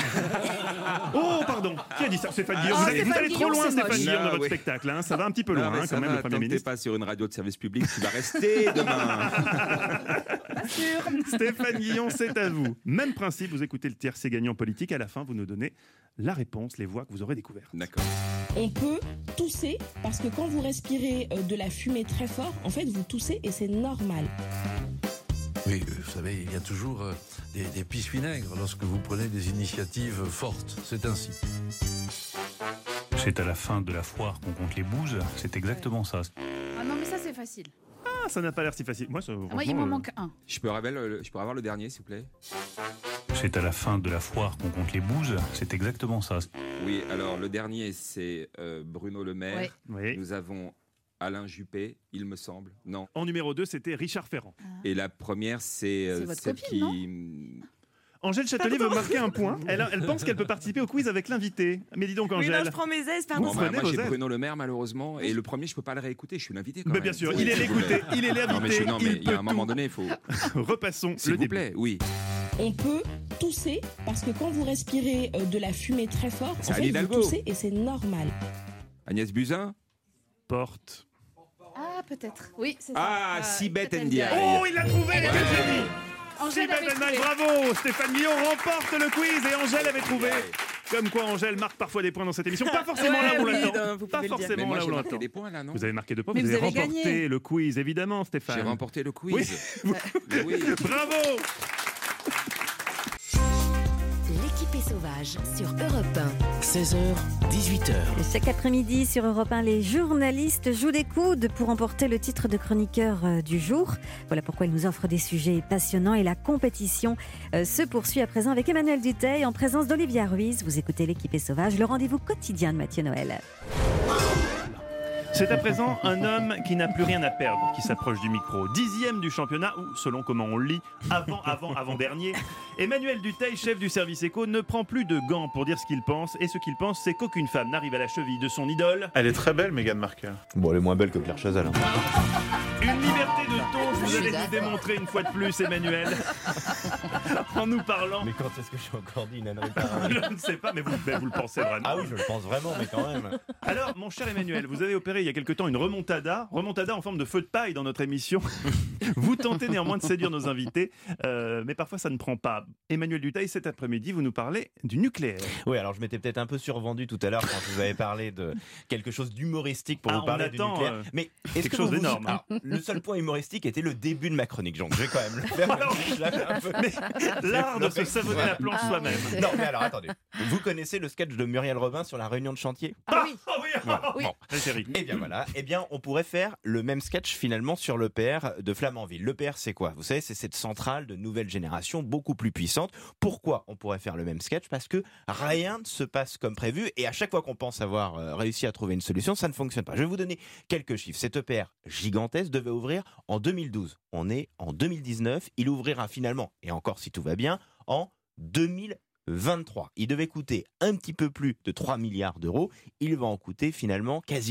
Oh, pardon. Qui a dit ça Stéphane Guillaume. Ah, vous allez, vous Stéphane allez trop Guillaume, loin, c'est Stéphane moche. Guillaume, dans Ah, votre oui. spectacle. hein. Ça va un petit peu Non, loin, mais hein, ça quand même, va, le Premier tant que t'es ministre. pas sur une radio de service public, tu vas rester demain. Pas sûr. Stéphane Guillon, c'est à vous. Même principe, vous écoutez le tiercé gagnant politique. À la fin, vous nous donnez la réponse, les voix que vous aurez découvertes. D'accord. On peut tousser parce que quand vous respirez euh, de la fumée très fort, en fait, vous toussez et c'est normal. Oui, euh, vous savez, il y a toujours euh, des, des pistes vinaigres lorsque vous prenez des initiatives fortes. C'est ainsi. C'est à la fin de la foire qu'on compte les bouses, c'est exactement ça. Ah non mais ça c'est facile. Ah, ça n'a pas l'air si facile. Moi, ça, Moi il franchement, m'en euh, manque un. Je peux, avoir le, je peux avoir le dernier, s'il vous plaît C'est à la fin de la foire qu'on compte les bouses, c'est exactement ça. Oui, alors le dernier, c'est euh, Bruno Le Maire. Ouais. Oui. Nous avons Alain Juppé, il me semble. Non. En numéro deux, c'était Richard Ferrand. Et la première, c'est euh, C'est votre celle copine, qui. Angèle Châtelier veut marquer un point. Elle, elle pense qu'elle peut participer au quiz avec l'invité. Mais dis donc, Oui, Angèle. non, je prends mes aises, Vous pardon. Bon, bah, prenez moi, vos j'ai aides. Bruno Le Maire, malheureusement. Et le premier, je peux pas le réécouter. Je suis l'invité quand Mais même. bien sûr, Oui, il est s'il vous l'écouté, plaît. il est l'invité. Non, mais, je- non, mais il il y a peut un moment tout. donné, il faut. Repassons S'il le vous début. plaît, oui. On peut tousser parce que quand vous respirez euh, de la fumée très fort, C'est en Anne fait, Hidalgo. vous toussez et c'est normal. Agnès Buzyn. Porte. Ah peut-être. Oui c'est ça. Ah, Euh, Sibeth peut-être Ndiaye. Oh, il l'a trouvé, Ouais. quel génie. Angèle avait Stéphane trouvé. bravo. Stéphane Guillon remporte le quiz et Angèle avait trouvé. Ouais. Comme quoi, Angèle marque parfois des points dans cette émission. Pas forcément là où on Ouais, oui, l'attend. non, vous Pas pouvez le dire. Mais forcément moi, là où j'ai on marqué l'attend. des points là, non Vous avez marqué deux points, Mais vous, vous avez avez remporté gagné. le quiz, évidemment, Stéphane. J'ai remporté le quiz. Oui. Mais oui. Bravo. L'équipée sauvage sur Europe un. seize heures, dix-huit heures. Chaque après-midi sur Europe un, les journalistes jouent des coudes pour remporter le titre de chroniqueur euh, du jour. Voilà pourquoi ils nous offrent des sujets passionnants et la compétition euh, se poursuit à présent avec Emmanuel Dutheil en présence d'Olivia Ruiz. Vous écoutez l'équipée sauvage, le rendez-vous quotidien de Mathieu Noël. C'est à présent un homme qui n'a plus rien à perdre, qui s'approche du micro. Dixième du championnat, ou selon comment on le lit, avant, avant, avant dernier. Emmanuel Dutheil, chef du service éco, ne prend plus de gants pour dire ce qu'il pense. Et ce qu'il pense, c'est qu'aucune femme n'arrive à la cheville de son idole. Elle est très belle, Meghan Markle. Bon, elle est moins belle que Claire Chazal. Une liberté de ton, vous allez nous démontrer une fois de plus, Emmanuel. En nous parlant. Mais quand est-ce que j'ai encore dit une ânerie pareille? Je ne sais pas, mais vous, mais vous le pensez vraiment. Ah oui, je le pense vraiment, mais quand même. Alors, mon cher Emmanuel, vous avez opéré il y a quelque temps une remontada, remontada en forme de feu de paille dans notre émission. Vous tentez néanmoins de séduire nos invités, euh, mais parfois ça ne prend pas. Emmanuel Dutheil, cet après-midi, vous nous parlez du nucléaire. Oui, alors je m'étais peut-être un peu survendu tout à l'heure quand je vous avais parlé de quelque chose d'humoristique pour Ah, vous parler on du attend, nucléaire. euh, Mais est-ce quelque que chose vous vous- d'énorme, hein. Alors, le seul point humoristique était le début de ma chronique, donc je vais quand même le faire. Alors, Je l'avais un peu- mais l'art de se savonner la planche Ah. soi-même. Non, mais alors attendez. Vous connaissez le sketch de Muriel Robin sur la réunion de chantier? Ah oui, ah oui, Voilà. oui. Bon. La série. Eh bien voilà, eh bien on pourrait faire le même sketch finalement sur l'E P R de Flamanville. L'E P R c'est quoi? Vous savez, c'est cette centrale de nouvelle génération beaucoup plus puissante. Pourquoi on pourrait faire le même sketch? Parce que rien ne se passe comme prévu et à chaque fois qu'on pense avoir euh, réussi à trouver une solution, ça ne fonctionne pas. Je vais vous donner quelques chiffres. Cet E P R gigantesque devait ouvrir en deux mille douze. On est en deux mille dix-neuf, il ouvrira finalement, et encore si tout va bien, en deux mille vingt-trois. Il devait coûter un petit peu plus de trois milliards d'euros. Il va en coûter finalement quasiment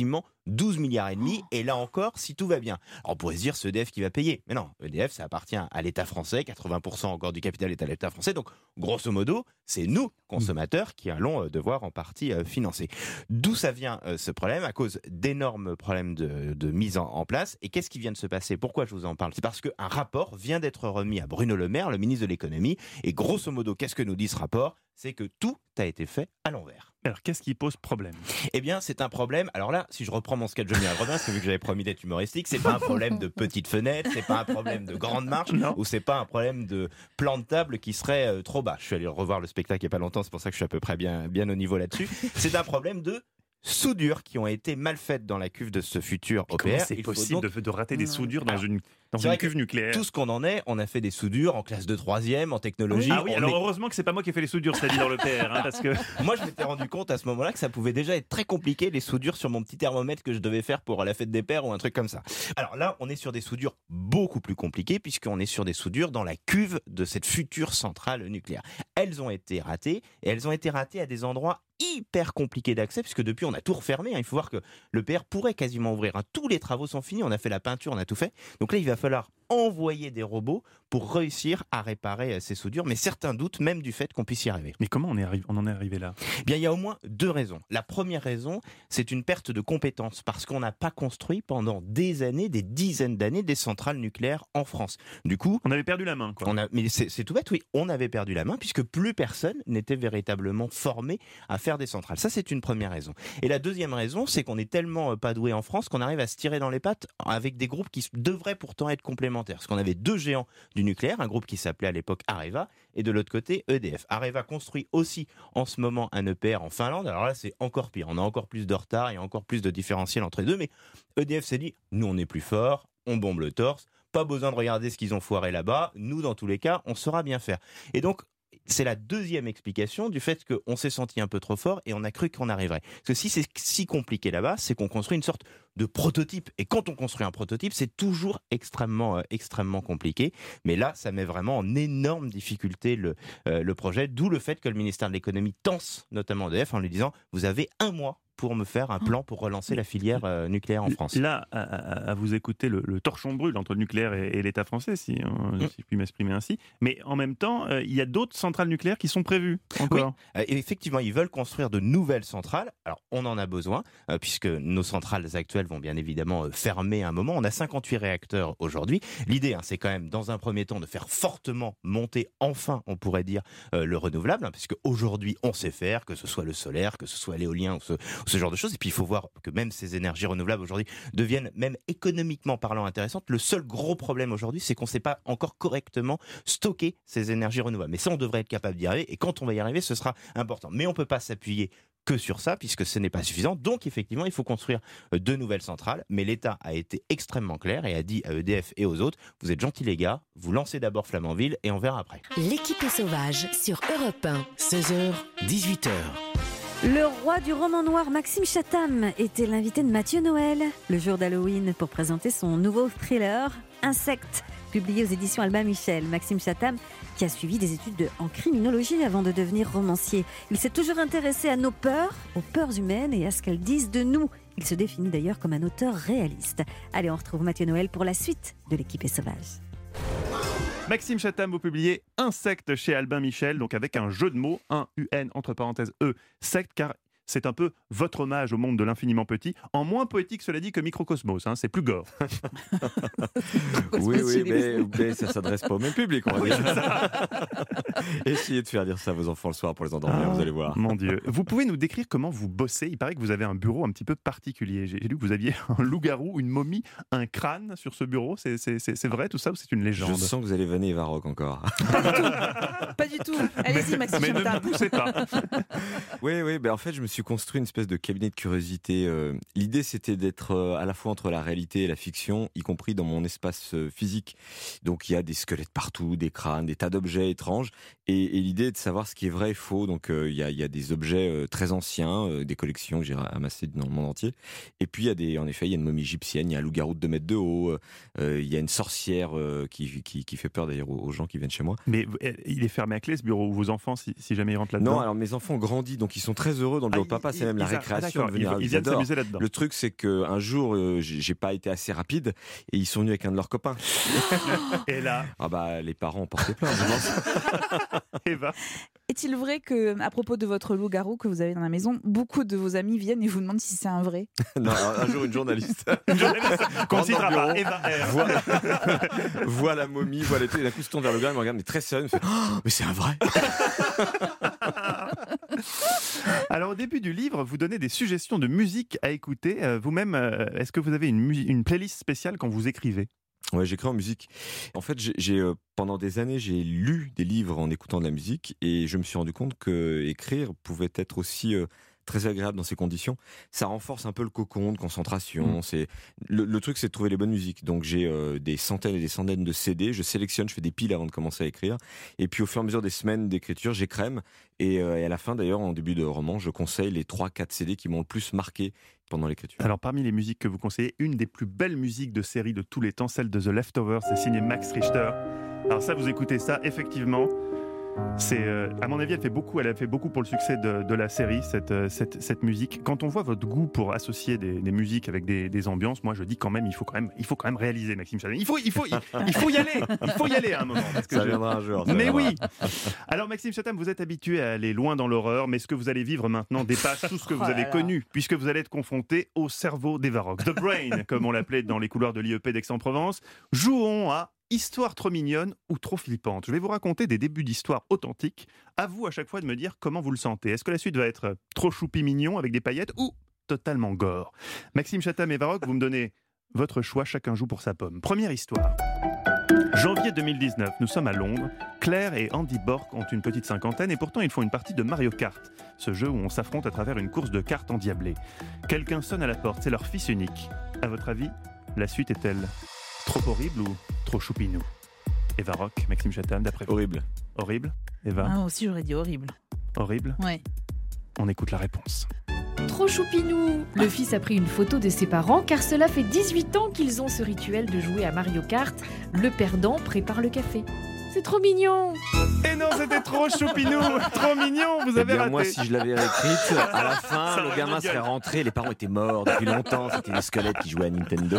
douze milliards et demi, et là encore, si tout va bien. Alors on pourrait se dire, c'est E D F qui va payer. Mais non, E D F, ça appartient à l'État français, quatre-vingts pour cent encore du capital est à l'État français, donc grosso modo, c'est nous, consommateurs, qui allons euh, devoir en partie euh, financer. D'où ça vient euh, ce problème? À cause d'énormes problèmes de, de mise en, en place. Et qu'est-ce qui vient de se passer? Pourquoi je vous en parle? C'est parce qu'un rapport vient d'être remis à Bruno Le Maire, le ministre de l'économie, et grosso modo, qu'est-ce que nous dit ce rapport? C'est que tout a été fait à l'envers. Alors, qu'est-ce qui pose problème? Eh bien, c'est un problème. Alors là, si je reprends mon sketch de Mireille Robin, parce que vu que j'avais promis d'être humoristique, c'est pas un problème de petites fenêtres, c'est pas un problème de grande marche, non. Ou c'est pas un problème de plan de table qui serait euh, trop bas. Je suis allé revoir le spectacle il y a pas longtemps, c'est pour ça que je suis à peu près bien, bien au niveau là-dessus. C'est un problème de soudures qui ont été mal faites dans la cuve de ce futur O P R. Comment c'est possible donc... de, de rater des soudures dans Alors, une, dans une cuve nucléaire? Tout ce qu'on en est, on a fait des soudures en classe de troisième, en technologie. Ah oui, alors est... heureusement que c'est pas moi qui ai fait les soudures, c'est dit dans le P R, hein, parce que... Moi, je m'étais rendu compte à ce moment-là que ça pouvait déjà être très compliqué, les soudures sur mon petit thermomètre que je devais faire pour la fête des pères ou un truc comme ça. Alors là, on est sur des soudures beaucoup plus compliquées, puisqu'on est sur des soudures dans la cuve de cette future centrale nucléaire. Elles ont été ratées, et elles ont été ratées à des endroits hyper compliqué d'accès, puisque depuis on a tout refermé, hein. Il faut voir que le P R pourrait quasiment ouvrir, hein. Tous les travaux sont finis, on a fait la peinture, on a tout fait, donc là il va falloir envoyer des robots pour réussir à réparer ces soudures, mais certains doutent même du fait qu'on puisse y arriver. Mais comment on, est arri- on en est arrivé là? Eh bien, il y a au moins deux raisons. La première raison, c'est une perte de compétences, parce qu'on n'a pas construit pendant des années, des dizaines d'années, des centrales nucléaires en France. Du coup, on avait perdu la main, quoi. On a, mais c'est, c'est tout bête, oui, on avait perdu la main, puisque plus personne n'était véritablement formé à faire des centrales. Ça, c'est une première raison. Et la deuxième raison, c'est qu'on est tellement pas doué en France qu'on arrive à se tirer dans les pattes avec des groupes qui devraient pourtant être complémentaires. Parce qu'on avait deux géants du nucléaire, un groupe qui s'appelait à l'époque Areva, et de l'autre côté E D F. Areva construit aussi en ce moment un E P R en Finlande. Alors là, c'est encore pire. On a encore plus de retard, il y a encore plus de différentiel entre les deux. Mais E D F s'est dit, nous, on est plus fort, on bombe le torse, pas besoin de regarder ce qu'ils ont foiré là-bas. Nous, dans tous les cas, on saura bien faire. Et donc, c'est la deuxième explication du fait qu'on s'est senti un peu trop fort et on a cru qu'on arriverait. Parce que si c'est si compliqué là-bas, c'est qu'on construit une sorte de prototype. Et quand on construit un prototype, c'est toujours extrêmement, euh, extrêmement compliqué. Mais là, ça met vraiment en énorme difficulté le, euh, le projet. D'où le fait que le ministère de l'économie tense notamment E D F en lui disant « Vous avez un mois pour me faire un plan pour relancer la filière euh, nucléaire en France. » Là, à, à, à vous écouter, le, le torchon brûle entre le nucléaire et, et l'État français, si, euh, mm. si je puis m'exprimer ainsi. Mais en même temps, euh, il y a d'autres centrales nucléaires qui sont prévues encore. Oui, euh, effectivement, ils veulent construire de nouvelles centrales. Alors, on en a besoin, euh, puisque nos centrales actuelles vont bien évidemment euh, fermer à un moment. On a cinquante-huit réacteurs aujourd'hui. L'idée, hein, c'est quand même, dans un premier temps, de faire fortement monter, enfin, on pourrait dire, euh, le renouvelable, hein, puisque aujourd'hui, on sait faire, que ce soit le solaire, que ce soit l'éolien ou ce ce genre de choses. Et puis il faut voir que même ces énergies renouvelables aujourd'hui deviennent même économiquement parlant intéressantes. Le seul gros problème aujourd'hui, c'est qu'on ne sait pas encore correctement stocker ces énergies renouvelables. Mais ça, on devrait être capable d'y arriver. Et quand on va y arriver, ce sera important. Mais on ne peut pas s'appuyer que sur ça, puisque ce n'est pas suffisant. Donc effectivement, il faut construire de nouvelles centrales. Mais l'État a été extrêmement clair et a dit à E D F et aux autres, vous êtes gentils les gars, vous lancez d'abord Flamanville et on verra après. L'équipée sauvage sur Europe un. seize heures, dix-huit heures. Le roi du roman noir Maxime Chatham était l'invité de Mathieu Noël le jour d'Halloween pour présenter son nouveau thriller Insectes, publié aux éditions Albin Michel. Maxime Chatham qui a suivi des études de, en criminologie avant de devenir romancier. Il s'est toujours intéressé à nos peurs, aux peurs humaines et à ce qu'elles disent de nous. Il se définit d'ailleurs comme un auteur réaliste. Allez, on retrouve Mathieu Noël pour la suite de l'équipée sauvage. Maxime Chatham, vous publiez Insectes chez Albin Michel, donc avec un jeu de mots, un U N entre parenthèses E, secte, car c'est un peu votre hommage au monde de l'infiniment petit, en moins poétique cela dit que Microcosmos, hein, c'est plus gore. oui, oui, mais, mais ça s'adresse pas au même public, on va dire. Essayez de faire dire ça à vos enfants le soir pour les endormir, ah, vous allez voir. Mon Dieu. Vous pouvez nous décrire comment vous bossez? Il paraît que vous avez un bureau un petit peu particulier. J'ai lu que vous aviez un loup-garou, une momie, un crâne sur ce bureau. C'est, c'est, c'est, c'est vrai tout ça ou c'est une légende? Je sens que vous allez vanner Eva Rock encore. Pas du tout. Allez-y, Maxime Mais Chatham. ne me poussez pas. Oui, oui, ben en fait, je me suis construit une espèce de cabinet de curiosité. Euh, l'idée, c'était d'être euh, à la fois entre la réalité et la fiction, y compris dans mon espace euh, physique. Donc, il y a des squelettes partout, des crânes, des tas d'objets étranges. Et, et l'idée est de savoir ce qui est vrai et faux. Donc, euh, il y a, il y a des objets euh, très anciens, euh, des collections que j'ai amassées dans le monde entier. Et puis, il y a des, en effet, il y a une momie égyptienne, il y a un loup-garou de deux mètres de haut, euh, il y a une sorcière euh, qui, qui, qui fait peur d'ailleurs aux, aux gens qui viennent chez moi. Mais il est fermé à clé ce bureau, vos enfants, si, si jamais ils rentrent là-dedans? Non, alors mes enfants ont grandi, donc ils sont très heureux dans le bureau pour papa, c'est même ils- la ils a- récréation. d'accord, de venir ils- à- ils viennent adorent. s'amuser là-dedans. Le truc, c'est qu'un jour, euh, j'ai j'ai pas été assez rapide et ils sont venus avec un de leurs copains. Et là, ah bah, les parents ont porté plainte, je pense. Eva. Est-il vrai que, à propos de votre loup-garou que vous avez dans la maison, beaucoup de vos amis viennent et vous demandent si c'est un vrai? Non, un jour, une journaliste. Une journaliste qu'on ne rentre citera dans le pas, bureau, Eva R. voit, voit la momie, voit les trucs, et d'un coup se tourne vers le gars, il me regarde, mais très sérieux, il me fait oh, mais c'est un vrai. Alors au début du livre, vous donnez des suggestions de musique à écouter. Euh, Vous-même, euh, est-ce que vous avez une, mu- une playlist spéciale quand vous écrivez? Ouais, j'écris en musique. En fait, j'ai, j'ai, euh, pendant des années, j'ai lu des livres en écoutant de la musique et je me suis rendu compte que écrire pouvait être aussi euh, très agréable dans ces conditions. Ça renforce un peu le cocon de concentration. Mmh. C'est le, le truc, c'est de trouver les bonnes musiques. Donc j'ai euh, des centaines et des centaines de C D. Je sélectionne, je fais des piles avant de commencer à écrire. Et puis au fur et à mesure des semaines d'écriture, j'écrème. Et, euh, et à la fin, d'ailleurs, en début de roman, je conseille les trois quatre C D qui m'ont le plus marqué pendant l'écriture. Alors parmi les musiques que vous conseillez, une des plus belles musiques de série de tous les temps, celle de The Leftovers, c'est signé Max Richter. Alors ça, vous écoutez ça, effectivement. C'est, euh, à mon avis, elle fait beaucoup. Elle a fait beaucoup pour le succès de, de la série, cette, euh, cette, cette musique. Quand on voit votre goût pour associer des, des musiques avec des, des ambiances, moi je dis quand même, il faut quand même, il faut quand même réaliser, Maxime Chatham. Il faut, il faut, il, il faut y aller. Il faut y aller à un moment. Parce que Ça je- viendra un jour. ça Mais viendra. oui. Alors Maxime Chatham, vous êtes habitué à aller loin dans l'horreur, mais ce que vous allez vivre maintenant dépasse tout ce que vous Oh là avez là. connu, puisque vous allez être confronté au cerveau d'Evaroc, The Brain, comme on l'appelait dans les couloirs de l'I E P d'Aix-en-Provence. Jouons à Histoire trop mignonne ou trop flippante. Je vais vous raconter des débuts d'histoire authentiques. À vous à chaque fois de me dire comment vous le sentez. Est-ce que la suite va être trop choupi mignon avec des paillettes ou totalement gore? Maxime Chatham et Evaroc, vous me donnez votre choix, chacun joue pour sa pomme. Première histoire. Janvier deux mille dix-neuf, nous sommes à Londres. Claire et Andy Bork ont une petite cinquantaine et pourtant ils font une partie de Mario Kart, ce jeu où on s'affronte à travers une course de cartes endiablée. Quelqu'un sonne à la porte, c'est leur fils unique. À votre avis, la suite est-elle trop horrible ou trop choupinou? Eva Rock, Maxime Chatham, d'après vous. Horrible. Horrible Eva Ah, aussi, j'aurais dit horrible. Horrible Ouais. On écoute la réponse. Trop choupinou. Le fils a pris une photo de ses parents car cela fait dix-huit ans qu'ils ont ce rituel de jouer à Mario Kart. Le perdant prépare le café. C'est trop mignon. Et non, c'était trop choupinou, trop mignon, vous Eh avez bien, raté. moi, si je l'avais réécrite, à la fin, Ça le aurait gamin mis gueule. serait rentré, les parents étaient morts depuis longtemps, c'était des squelettes qui jouaient à Nintendo.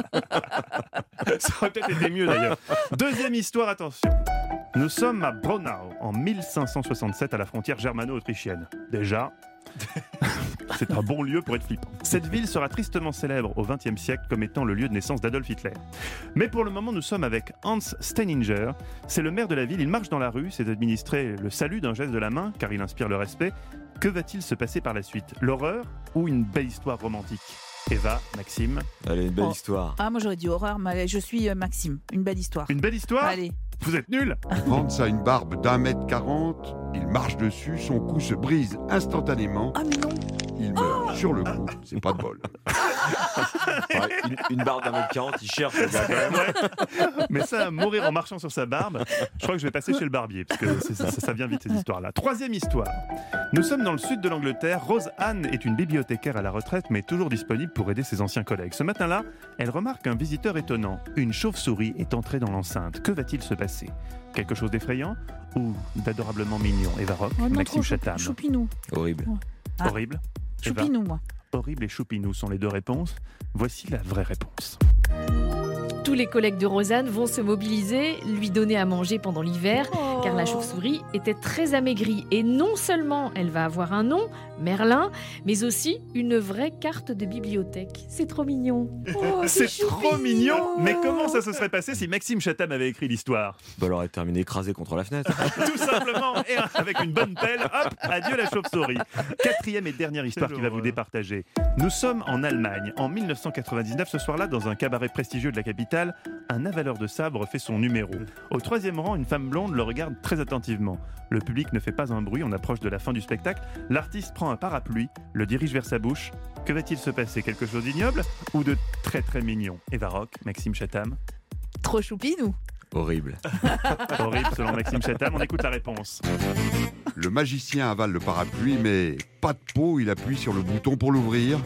Ça aurait peut-être été mieux d'ailleurs. Deuxième histoire, attention. Nous sommes à Braunau en mille cinq cent soixante-sept à la frontière germano-autrichienne. Déjà, c'est un bon lieu pour être flippant. Cette ville sera tristement célèbre au vingtième siècle comme étant le lieu de naissance d'Adolf Hitler. Mais pour le moment, nous sommes avec Hans Steininger. C'est le maire de la ville. Il marche dans la rue, c'est administrer le salut d'un geste de la main car il inspire le respect. Que va-t-il se passer par la suite? L'horreur ou une belle histoire romantique? Eva, Maxime. Allez, une belle Oh. histoire. Ah, moi j'aurais dit horreur, mais je suis euh, Maxime. Une belle histoire. Une belle histoire? Allez. Vous êtes nuls. Hans a une barbe d'un mètre quarante, il marche dessus, son cou se brise instantanément. Ah mais non. Il meurt sur le coup, c'est pas de bol. Ouais, une, une barbe d'un mètre quarante, il cherche le gars quand même. Ouais. Mais ça, mourir en marchant sur sa barbe, je crois que je vais passer chez le barbier, parce que c'est- ça, ça vient vite ces histoires-là. Troisième histoire. Nous sommes dans le sud de l'Angleterre. Rose Anne est une bibliothécaire à la retraite, mais toujours disponible pour aider ses anciens collègues. Ce matin-là, elle remarque un visiteur étonnant. Une chauve-souris est entrée dans l'enceinte. Que va-t-il se passer? Quelque chose d'effrayant ou d'adorablement mignon? Eva Rock, Oh non, Maxime trop chou- Chatham. choupinou. Horrible. Ah. Horrible. Eva. Choupinou, moi. Horrible et choupinou sont les deux réponses. Voici la vraie réponse. Tous les collègues de Rosanne vont se mobiliser, lui donner à manger pendant l'hiver, car la chauve-souris était très amaigrie. Et non seulement elle va avoir un nom, Merlin, mais aussi une vraie carte de bibliothèque. C'est trop mignon. Oh, C'est trop mignon. Mais comment ça se serait passé si Maxime Chatham avait écrit l'histoire? Bah, elle aurait terminé écrasée contre la fenêtre. Tout simplement, et avec une bonne pelle, hop, adieu la chauve-souris. Quatrième et dernière histoire qui va vous départager. Nous sommes en Allemagne, en mille neuf cent quatre-vingt-dix-neuf, ce soir-là, dans un cabaret prestigieux de la capitale, un avaleur de sabre fait son numéro. Au troisième rang, une femme blonde le regarde très attentivement. Le public ne fait pas un bruit, on approche de la fin du spectacle. L'artiste prend un parapluie, le dirige vers sa bouche. Que va-t-il se passer? Quelque chose d'ignoble ou de très très mignon? Eva Rock, Maxime Chatham. Trop choupinou. Horrible. Horrible selon Maxime Chatham, on écoute la réponse. Le magicien avale le parapluie, mais pas de peau, il appuie sur le bouton pour l'ouvrir.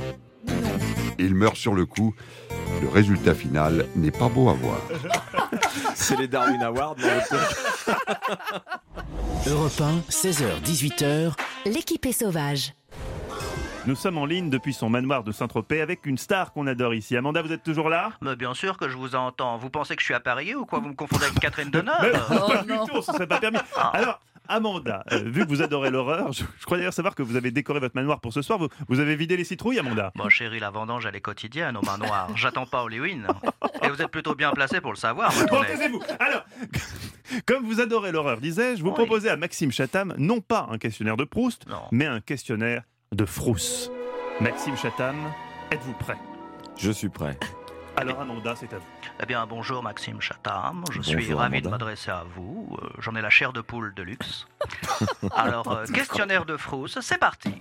Il meurt sur le coup. Le résultat final n'est pas beau à voir. C'est les Darwin Awards. dans le truc. Europe un, seize heures dix-huit heures. L'équipe est sauvage. Nous sommes en ligne depuis son manoir de Saint-Tropez avec une star qu'on adore ici. Amanda, vous êtes toujours là ? Mais bien sûr que je vous entends. Vous pensez que je suis appareillé ou quoi? Vous me confondez avec Catherine Deneuve? Mais non, pas du tout, ce serait pas permis. Alors, Amanda, euh, vu que vous adorez l'horreur, je, je crois d'ailleurs savoir que vous avez décoré votre manoir pour ce soir. Vous, vous avez vidé les citrouilles, Amanda? Bon, chérie, la vendange, elle est quotidienne au manoir. J'attends pas Halloween. Et vous êtes plutôt bien placé pour le savoir. Bon, taisez-vous. Alors, comme vous adorez l'horreur, disais-je, je vous Oui. proposais à Maxime Chatham, non pas un questionnaire de Proust, Non. mais un questionnaire de Frousse. Maxime Chatham, êtes-vous prêt? Je suis prêt. Alors, Amanda, c'est à vous. Eh bien, bonjour Maxime Chatham. Je suis Bonjour, ravi Amanda. de m'adresser à vous. Euh, J'en ai la chair de poule de luxe. Alors, euh, questionnaire de Frousse, c'est parti.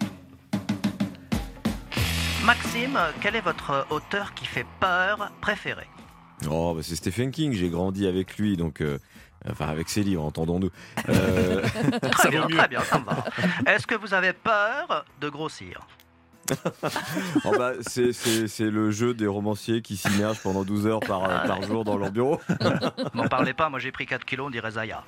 Maxime, quel est votre auteur qui fait peur préféré? Oh, bah c'est Stephen King, j'ai grandi avec lui, donc... euh, Enfin, avec ses livres, entendons-nous. Euh, Très bien, très bien, ça me va. Est-ce que vous avez peur de grossir? oh bah, c'est, c'est, c'est le jeu des romanciers qui s'immergent pendant douze heures par, Ah, par ouais. jour dans leur bureau. M'en parlez pas, moi j'ai pris quatre kilos, on dirait Zaya.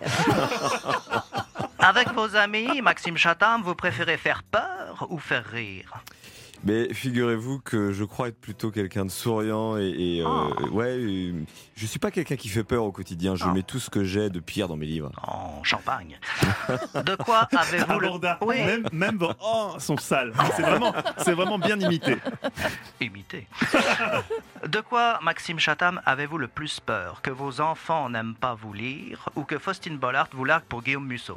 Avec vos amis, Maxime Chatham, vous préférez faire peur ou faire rire? Mais figurez-vous que je crois être plutôt quelqu'un de souriant et, et, euh, Oh. ouais, euh, je suis pas quelqu'un qui fait peur au quotidien. Je Oh. mets tout ce que j'ai de pire dans mes livres. En champagne. De quoi avez-vous le... Amanda, Oui, même, même vos oh sont sales. C'est vraiment, c'est vraiment bien imité. imité. De quoi, Maxime Chatham, avez-vous le plus peur? Que vos enfants n'aiment pas vous lire ou que Faustine Bollard vous largue pour Guillaume Musso?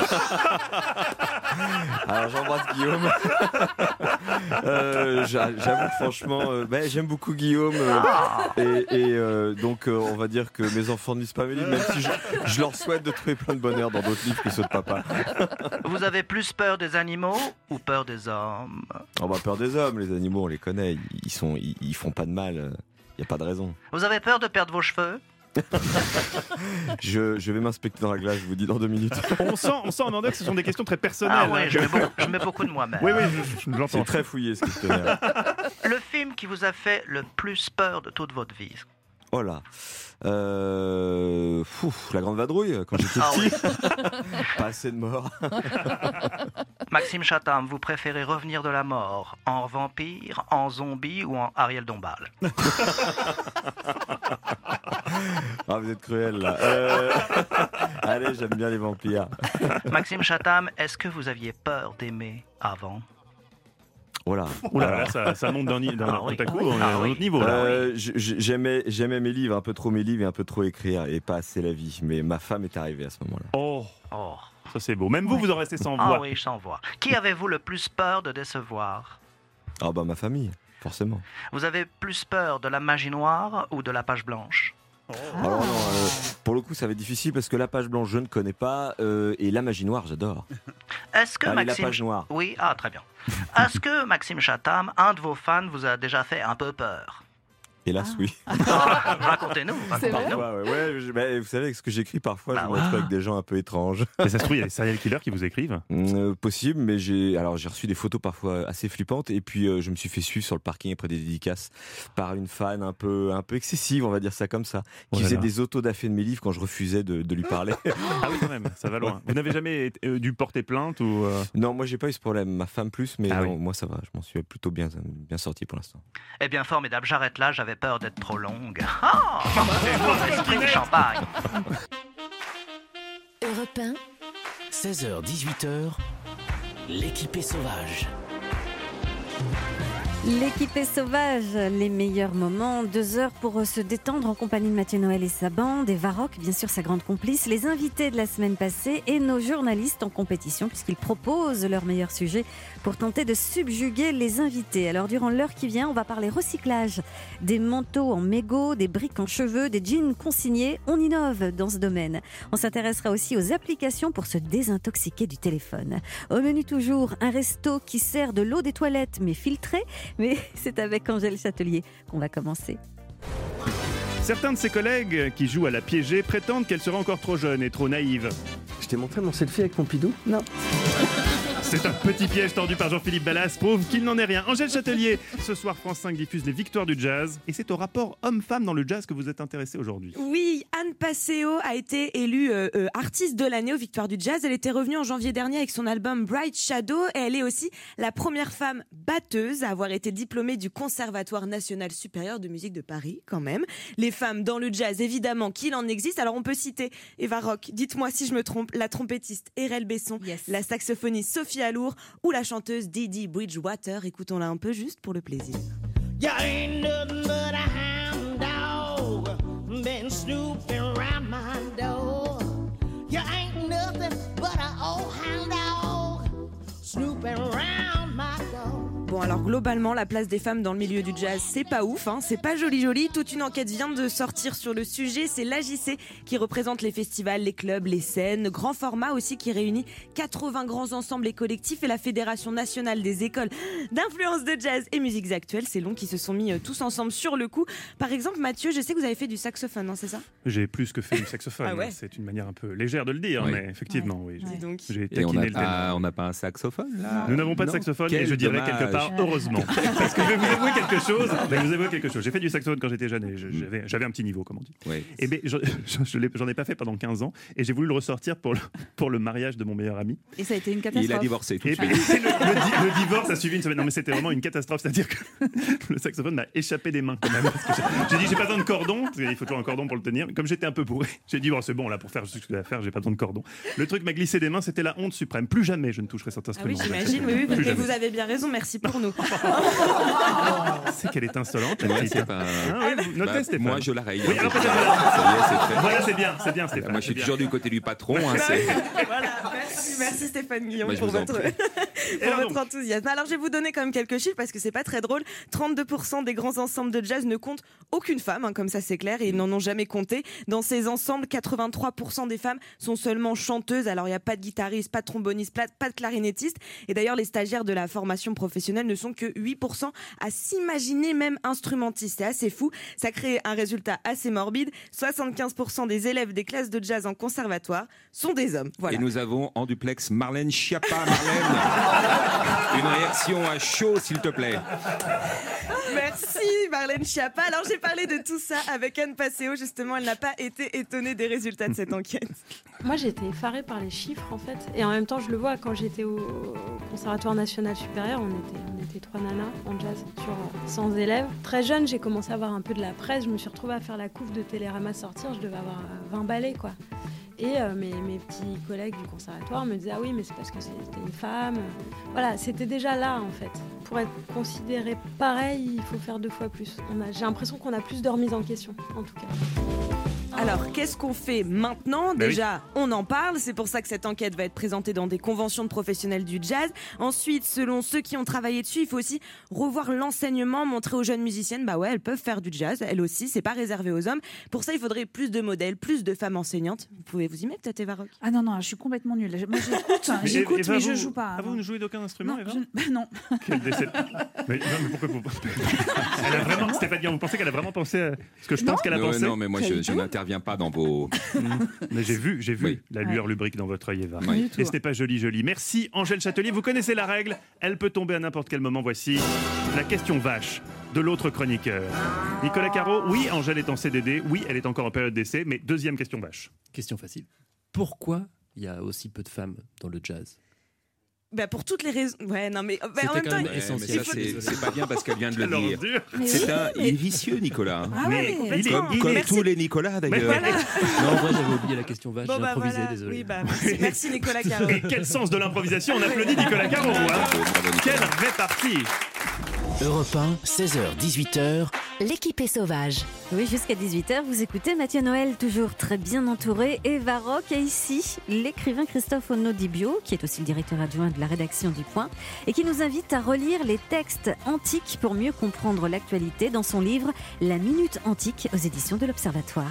Alors j'embrasse Guillaume. Euh, j'a- j'avoue que franchement, euh, ben, j'aime beaucoup Guillaume euh, et, et, euh, donc euh, on va dire que mes enfants ne lisent pas mes livres, même si je, je leur souhaite de trouver plein de bonheur dans d'autres livres que ceux de papa. Vous avez plus peur des animaux ou peur des hommes? On va peur des hommes, les animaux on les connaît, ils, ils sont, ils, ils font pas de mal, il y a pas de raison. Vous avez peur de perdre vos cheveux? Je, je vais m'inspecter dans la glace, je vous dis dans deux minutes. On sent, on sent, Amanda, que ce sont des questions très personnelles. Ah ouais, hein. je mets beaucoup, je mets beaucoup de moi-même. Oui, oui, je, je- je l'entends. C'est très fouillé ce questionnaire. Le film qui vous a fait le plus peur de toute votre vie? Oh là. Euh, fou, la grande vadrouille quand j'étais Ah petit. Pas assez de morts. Maxime Chatham, vous préférez revenir de la mort en vampire, en zombie ou en Ariel Dombal? Ah, vous êtes cruel là. Euh, Allez, j'aime bien les vampires. Maxime Chatham, est-ce que vous aviez peur d'aimer avant? Voilà. Ouh là, là, ça, ça monte d'un, ni- d'un Ah oui. tout à coup, on est Ah à un oui. autre niveau. Là. Euh, j- j- j'aimais, j'aimais mes livres, un peu trop mes livres et un peu trop écrire et pas assez la vie. Mais ma femme est arrivée à ce moment-là. Oh, Oh. ça c'est beau. Même vous, vous en restez sans Ah voix. oui, sans voix. Qui avez-vous le plus peur de décevoir? Ah bah ma famille, forcément. Vous avez plus peur de la magie noire ou de la page blanche? Alors non, euh, pour le coup, ça va être difficile parce que la page blanche, je ne connais pas euh, et la magie noire, j'adore. Est-ce que Allez, la Maxime... page noire. Oui, ah très bien. Est-ce que Maxime Chatham, un de vos fans, vous a déjà fait un peu peur? Hélas, oui. Ah, racontez-nous, C'est vrai racontez-nous. Ouais, ouais, ouais, je- bah, vous savez, avec ce que j'écris parfois, Bah je me ouais. retrouve avec des gens un peu étranges. Mais ça se trouve, il y a des serial killers qui vous écrivent. Euh, possible, mais j'ai alors j'ai reçu des photos parfois assez flippantes et puis euh, je me suis fait suivre sur le parking après des dédicaces par une fan un peu un peu excessive, on va dire ça comme ça, Oh qui là faisait là. des autodafés de mes livres quand je refusais de, de lui parler. Ah oui, quand même, ça va loin. Vous n'avez jamais été- euh, dû porter plainte ou euh, Non, moi j'ai pas eu ce problème, ma femme plus, mais Ah non, oui. moi ça va, je m'en suis plutôt bien bien sorti pour l'instant. Eh bien, formidable, j'arrête là, j'avais peur d'être trop longue. Ah, c'est votre esprit de champagne. Europe un, seize heures dix-huit heures, l'équipée sauvage. L'équipée sauvage, les meilleurs moments, deux heures pour se détendre en compagnie de Mathieu Noël et sa bande, et Varrock, bien sûr sa grande complice, les invités de la semaine passée et nos journalistes en compétition puisqu'ils proposent leurs meilleurs sujets pour tenter de subjuguer les invités. Alors durant l'heure qui vient, on va parler recyclage, des manteaux en mégots, des briques en cheveux, des jeans consignés. On innove dans ce domaine. On s'intéressera aussi aux applications pour se désintoxiquer du téléphone. Au menu toujours, un resto qui sert de l'eau des toilettes mais filtrée. Mais c'est avec Angèle Châtelier qu'on va commencer. Certains de ses collègues qui jouent à la piégée prétendent qu'elle serait encore trop jeune et trop naïve. Je t'ai montré mon selfie avec Pompidou? Non. C'est un petit piège tendu par Jean-Philippe Ballas, prouve qu'il n'en est rien. Angèle Châtelier, ce soir France cinq diffuse les victoires du jazz. Et c'est au rapport homme-femme dans le jazz que vous êtes intéressé aujourd'hui. Oui, Anne Passeo a été élue euh, euh, artiste de l'année aux victoires du jazz. Elle était revenue en janvier dernier avec son album Bright Shadow. Et elle est aussi la première femme batteuse à avoir été diplômée du Conservatoire national supérieur de musique de Paris, quand même. Les femmes dans le jazz, évidemment, qu'il en existe. Alors on peut citer Eva Rock, dites-moi si je me trompe, la trompettiste Erel Besson, yes. La saxophoniste Sophie Alour ou la chanteuse Didi Bridgewater. Écoutons-la un peu juste pour le plaisir. You ain't nothing but a hound dog, been snooping around my door. You ain't nothing but a old hound dog, snooping around my door. Bon, alors globalement, la place des femmes dans le milieu du jazz, c'est pas ouf, hein, c'est pas joli joli. Toute une enquête vient de sortir sur le sujet. C'est l'A J C qui représente les festivals, les clubs, les scènes. Grand format aussi qui réunit quatre-vingts grands ensembles et collectifs et la Fédération nationale des écoles d'influence de jazz et musiques actuelles. C'est long qui se sont mis tous ensemble sur le coup. Par exemple, Mathieu, je sais que vous avez fait du saxophone, non, c'est ça ? J'ai plus que fait du saxophone. Ah ouais. C'est une manière un peu légère de le dire, Oui. mais effectivement, oui. Dis donc. J'ai Et on taquiné n'a le pas, ténor. on n'a pas un saxophone là. Nous n'avons pas de Non. saxophone Quel et je dirais dommage. quelque part heureusement. Parce que je vais vous avouer quelque chose. Je vais vous avouer quelque chose. J'ai fait du saxophone quand j'étais jeune et je- j'avais, j'avais un petit niveau, comme on dit. Oui. Et ben, je, je, je l'ai- j'en ai pas fait pendant quinze ans et j'ai voulu le ressortir pour le, pour le mariage de mon meilleur ami. Et ça a été une catastrophe. Il a divorcé tout de Et suite. ben, c'est le, le di- le divorce a suivi une semaine. Non, mais c'était vraiment une catastrophe. C'est-à-dire que le saxophone m'a échappé des mains quand même. Parce que j'ai, j'ai dit, j'ai pas besoin de cordon, parce qu'il faut toujours un cordon pour le tenir. Comme j'étais un peu bourré, j'ai dit, bon, c'est bon, là, pour faire ce que je dois faire, j'ai pas besoin de cordon. Le truc m'a glissé des mains, c'était la honte suprême. Plus jamais je ne toucherai cet Ah oui, instrument. j'imagine, oui, oui, Plus et jamais. vous avez bien raison, merci pour nous. C'est qu'elle est insolente. la Ouais, petite. c'est pas- Ah oui, vous notez, Bah, Stéphane. moi, je la raye. Oui, hein, alors c'est peut-être, fait. voilà. Ça y est, c'est fait. Voilà, c'est bien, c'est bien, Stéphane. Moi, je suis c'est bien. toujours du côté du patron. hein, c'est- Voilà, merci, merci Stéphane Guillaume Bah, je pour, vous en votre, prie. pour votre enthousiasme. Alors je vais vous donner quand même quelques chiffres parce que c'est pas très drôle. trente-deux pour cent des grands ensembles de jazz ne comptent aucune femme, hein, comme ça c'est clair, et ils n'en ont jamais compté. Dans ces ensembles, quatre-vingt-trois pour cent des femmes sont seulement chanteuses. Alors il n'y a pas de guitariste, pas de tromboniste, pas pas de clarinettiste. Et d'ailleurs les stagiaires de la formation professionnelle ne sont que huit pour cent à s'imaginer même instrumentistes. C'est assez fou. Ça crée un résultat assez morbide. soixante-quinze pour cent des élèves des classes de jazz en conservatoire sont des hommes. Voilà. Et nous avons en duplex Marlène Schiappa. Marlène, une réaction à chaud, s'il te plaît. Merci Marlène Schiappa. Alors j'ai parlé de tout ça avec Anne Passeo. Justement, elle n'a pas été étonnée des résultats de cette enquête. Moi, j'étais effarée par les chiffres, en fait. Et en même temps, je le vois, quand j'étais au Conservatoire national supérieur, on était, on était trois nanas en jazz sur cent élèves. Très jeune, j'ai commencé à voir un peu de la presse. Je me suis retrouvée à faire la couve de Télérama sortir. Je devais avoir vingt ballets, quoi. Et euh, mes, mes petits collègues du conservatoire me disaient « Ah oui, mais c'est parce que c'était une femme. » Voilà, c'était déjà là, en fait. Pour être considéré pareil, il faut faire deux fois plus. On a, j'ai l'impression qu'on a plus de remise en question, en tout cas. Alors, qu'est-ce qu'on fait maintenant ? Bah oui. Déjà, on en parle. C'est pour ça que cette enquête va être présentée dans des conventions de professionnels du jazz. Ensuite, selon ceux qui ont travaillé dessus, il faut aussi revoir l'enseignement, montrer aux jeunes musiciennes, bah ouais, elles peuvent faire du jazz, elles aussi, c'est pas réservé aux hommes. Pour ça, il faudrait plus de modèles, plus de femmes enseignantes. Vous pouvez vous y mettre, peut-être, Eva Rock ? Ah non, non, je suis complètement nulle. Moi, j'écoute, hein, j'écoute, Eva, mais vous- je joue pas. Ah, vous non. ne jouez d'aucun instrument, Non, Eva je- bah, non. Quel décès. Mais, non, mais pourquoi vous... Elle a vraiment... Stéphane Guillaume, vous pensez qu'elle a vraiment pensé à ce que je pense qu'elle a non, pensé non, mais moi, je, je n'interviens pas dans vos... Mais j'ai vu, j'ai vu Oui. la lueur lubrique dans votre œil, Eva. Oui. Et c'était pas joli, joli. Merci, Angèle Châtelier. Vous connaissez la règle. Elle peut tomber à n'importe quel moment. Voici la question vache de l'autre chroniqueur. Nicolas Caro, oui, Angèle est en C D D. Oui, elle est encore en période d'essai. Mais deuxième question vache. Question facile. Pourquoi il y a aussi peu de femmes dans le jazz ? Bah pour toutes les raisons. Ouais, non, mais bah, C'était en même quand temps. même il- Ouais, essentiel. mais il ça, faut- c'est, c'est pas bien parce qu'elle vient de le Quelle dire. ordure. Mais C'est oui, un, il mais- est vicieux, Nicolas. Ah ouais, Mais complètement. Comme, comme Merci. tous les Nicolas, d'ailleurs. voilà. Non, en vrai, j'avais oublié la question vache. Bon, J'ai bah, improvisé, voilà. désolé. Oui, bah, merci, merci Nicolas Caro. Et quel sens de l'improvisation. On applaudit Nicolas Caro. hein. Bravo, bravo, Nicolas. Quelle répartie. Europe un, seize heures dix-huit heures. L'équipe est sauvage. Oui, jusqu'à dix-huit heures, vous écoutez Mathieu Noël, toujours très bien entouré, Eva Rock, et ici, l'écrivain Christophe Onodibio, qui est aussi le directeur adjoint de la rédaction du Point, et qui nous invite à relire les textes antiques pour mieux comprendre l'actualité dans son livre La Minute Antique aux éditions de l'Observatoire.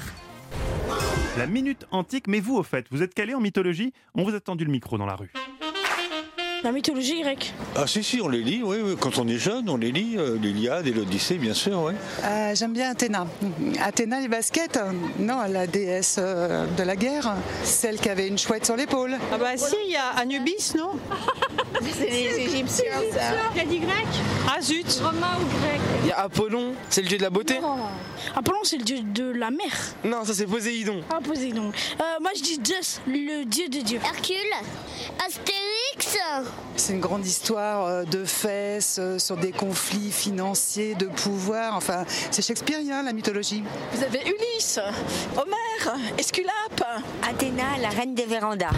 La minute antique. Mais vous, au fait, vous êtes calé en mythologie ? On vous a tendu le micro dans la rue. La mythologie grecque. Ah si, si, on les lit, oui, oui. Quand on est jeune, on les lit, euh, l'Iliade et l'Odyssée, bien sûr, oui. Euh, J'aime bien Athéna. Athéna, les baskets, non, la déesse euh, de la guerre, celle qui avait une chouette sur l'épaule. Ah bah si, il y a Anubis, non? C'est les Égyptiens, ça. Tu as dit grec? Ah zut. Romain ou grec? Il y a Apollon, c'est le dieu de la beauté. Non. Apollon, c'est le dieu de la mer. Non, ça c'est Poséidon. Ah, Poséidon. Euh, moi, je dis Zeus, le dieu des dieux. Hercule, Astérix. C'est une grande histoire euh, de fesses, euh, sur des conflits financiers, de pouvoir. Enfin, c'est shakespearien, la mythologie. Vous avez Ulysse, Homère, Esculape. Athéna, la reine des vérandas.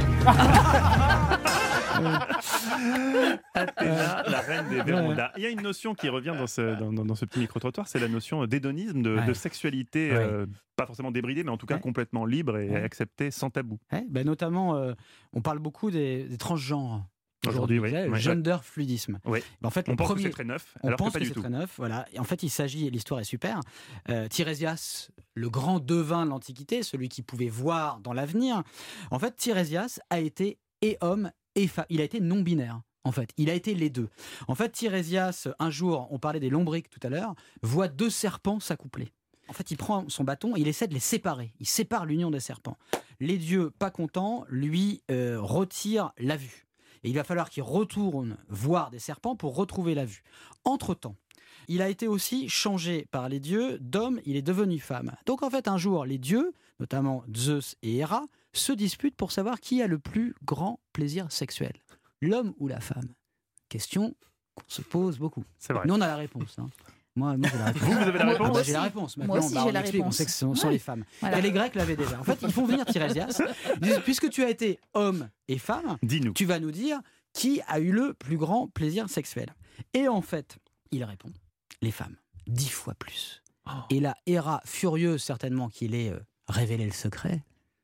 Athéna, la reine des vérandas. Il y a une notion qui revient dans ce, dans, dans ce petit micro-trottoir, c'est la notion d'hédonisme, de, Ouais. de sexualité, Ouais. euh, pas forcément débridée, mais en tout cas Ouais. complètement libre et Ouais. acceptée sans tabou. Ouais, ben notamment, euh, on parle beaucoup des, des transgenres. Aujourd'hui, oui. tu sais, le Ouais, gender fluidisme. Oui. Ben, en fait, On le pense que premier- c'est très neuf, On alors que pense pas que du c'est tout. très neuf, voilà. Et en fait, il s'agit, l'histoire est super. Euh, Tirésias, le grand devin de l'Antiquité, celui qui pouvait voir dans l'avenir. En fait, Tirésias a été et homme et femme. Il a été non binaire. En fait, il a été les deux. En fait, Tirésias, un jour, on parlait des lombrics tout à l'heure, voit deux serpents s'accoupler. En fait, il prend son bâton et il essaie de les séparer. Il sépare l'union des serpents. Les dieux, pas contents, lui euh, retirent la vue. Et il va falloir qu'il retourne voir des serpents pour retrouver la vue. Entre-temps, il a été aussi changé par les dieux. D'homme, il est devenu femme. Donc en fait, un jour, les dieux, notamment Zeus et Héra, se disputent pour savoir qui a le plus grand plaisir sexuel. L'homme ou la femme? Question qu'on se pose beaucoup. C'est vrai. Nous, on a la réponse. hein. Moi, moi, j'ai la réponse. Vous, vous avez la Moi, réponse moi, j'ai la aussi. réponse. Moi Maintenant, aussi, bah, j'ai on la explique, on réponse. sait que ce sont, sont Ouais. les femmes. Voilà. Et les Grecs l'avaient déjà. En fait, ils font venir Tirésias. Ils disent, puisque tu as été homme et femme, Dis-nous. tu vas nous dire qui a eu le plus grand plaisir sexuel. Et en fait, il répond, les femmes, dix fois plus. Et là, Héra, furieuse certainement qu'il ait euh, révélé le secret,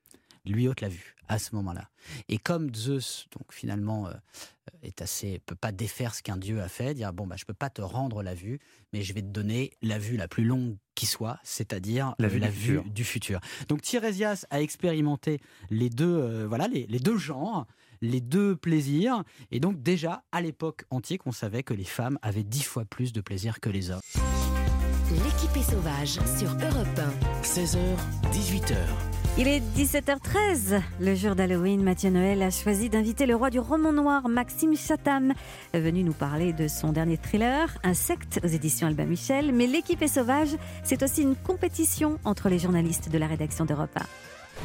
lui ôte la vue à ce moment-là. Et comme Zeus, donc finalement, euh, est assez, peut pas défaire ce qu'un dieu a fait, dire bon bah je peux pas te rendre la vue, mais je vais te donner la vue la plus longue qui soit, c'est-à-dire La euh, vue la du vue futur. du futur. Donc Tirésias a expérimenté les deux, euh, voilà, les, les deux genres, les deux plaisirs, et donc déjà à l'époque antique, on savait que les femmes avaient dix fois plus de plaisir que les hommes. L'équipée sauvage sur Europe un. seize heures, dix-huit heures. Il est dix-sept heures treize. Le jour d'Halloween, Mathieu Noël a choisi d'inviter le roi du roman noir, Maxime Chatham, venu nous parler de son dernier thriller, Insectes, aux éditions Albin Michel. Mais l'équipée sauvage, c'est aussi une compétition entre les journalistes de la rédaction d'Europe un.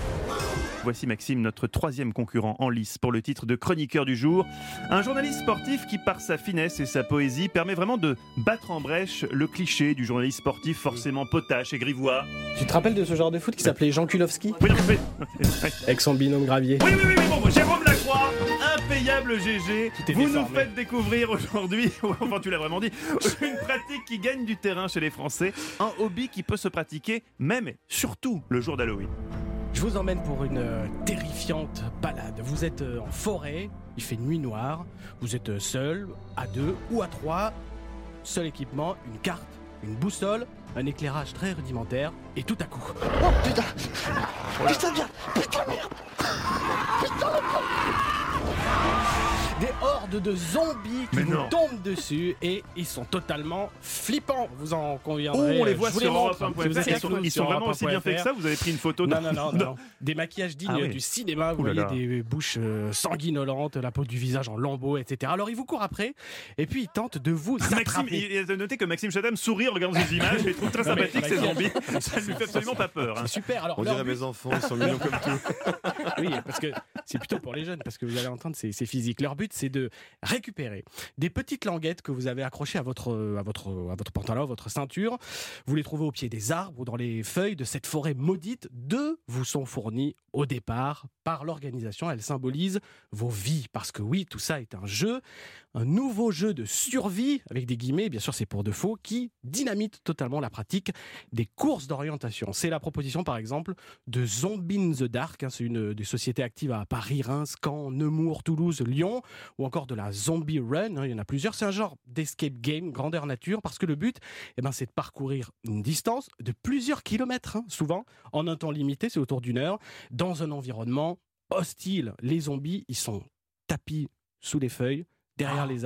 Voici Maxime, notre troisième concurrent en lice pour le titre de chroniqueur du jour. Un journaliste sportif qui, par sa finesse et sa poésie, permet vraiment de battre en brèche le cliché du journaliste sportif forcément potache et grivois. Tu te rappelles de ce genre de foot qui s'appelait Jean Kulowski? Oui, non, mais... Avec son binôme Gravier. Oui, oui, oui, oui, bon, Jérôme Lacroix, impayable G G. t'es Vous déformé. nous faites découvrir aujourd'hui, enfin tu l'as vraiment dit, une pratique qui gagne du terrain chez les Français, un hobby qui peut se pratiquer même et surtout le jour d'Halloween. Je vous emmène pour une euh, terrifiante balade. Vous êtes euh, en forêt, il fait nuit noire, vous êtes euh, seul, à deux ou à trois. Seul équipement, une carte, une boussole, un éclairage très rudimentaire, et tout à coup... Oh putain. Putain, merde. Putain, merde. Putain, Des hordes de zombies qui Mais vous non. tombent dessus et ils sont totalement flippants. Vous en Oh, conviendrez. on les voit Je vous sur montre. Europe un point Si vous F R. êtes Ils avec sont, nous ils sur sont vraiment Europe un aussi point bien F R. faits que ça. Vous avez pris une photo Non, de... non, non, non. Des maquillages dignes Ah oui. du cinéma. Vous Ouh là voyez là. des bouches euh, sanguinolentes, la peau du visage en lambeaux, et cetera. Alors il vous court après et puis il tente de vous Maxime, attraper. il a noté que Maxime Chatham sourit en regardant ces images. Je les trouve très Non, mais sympathiques, ces maquillage. zombies. Ça ne lui fait absolument pas peur. hein. C'est super. Alors, On leur dirait but- mes enfants, ils sont mignons comme tout. Oui, parce que c'est plutôt pour les jeunes, parce que vous allez entendre, c'est c'est physique. Leur but, c'est de récupérer des petites languettes que vous avez accrochées à votre, à votre, à votre pantalon, à votre ceinture. Vous les trouvez au pied des arbres ou dans les feuilles de cette forêt maudite. Deux vous sont fournis au départ par l'organisation. Elles symbolisent vos vies, parce que oui, tout ça est un jeu, un nouveau jeu de survie, avec des guillemets, bien sûr c'est pour de faux, qui dynamite totalement la pratique des courses d'orientation. C'est la proposition par exemple de Zombie in the Dark, hein, c'est une des sociétés actives à Paris, Reims, Caen, Nemours, Toulouse, Lyon, ou encore de la Zombie Run, hein, il y en a plusieurs. C'est un genre d'escape game grandeur nature, parce que le but, eh ben, c'est de parcourir une distance de plusieurs kilomètres, hein, souvent en un temps limité, c'est autour d'une heure, dans un environnement hostile. Les zombies, ils sont tapis sous les feuilles, derrière les arbres.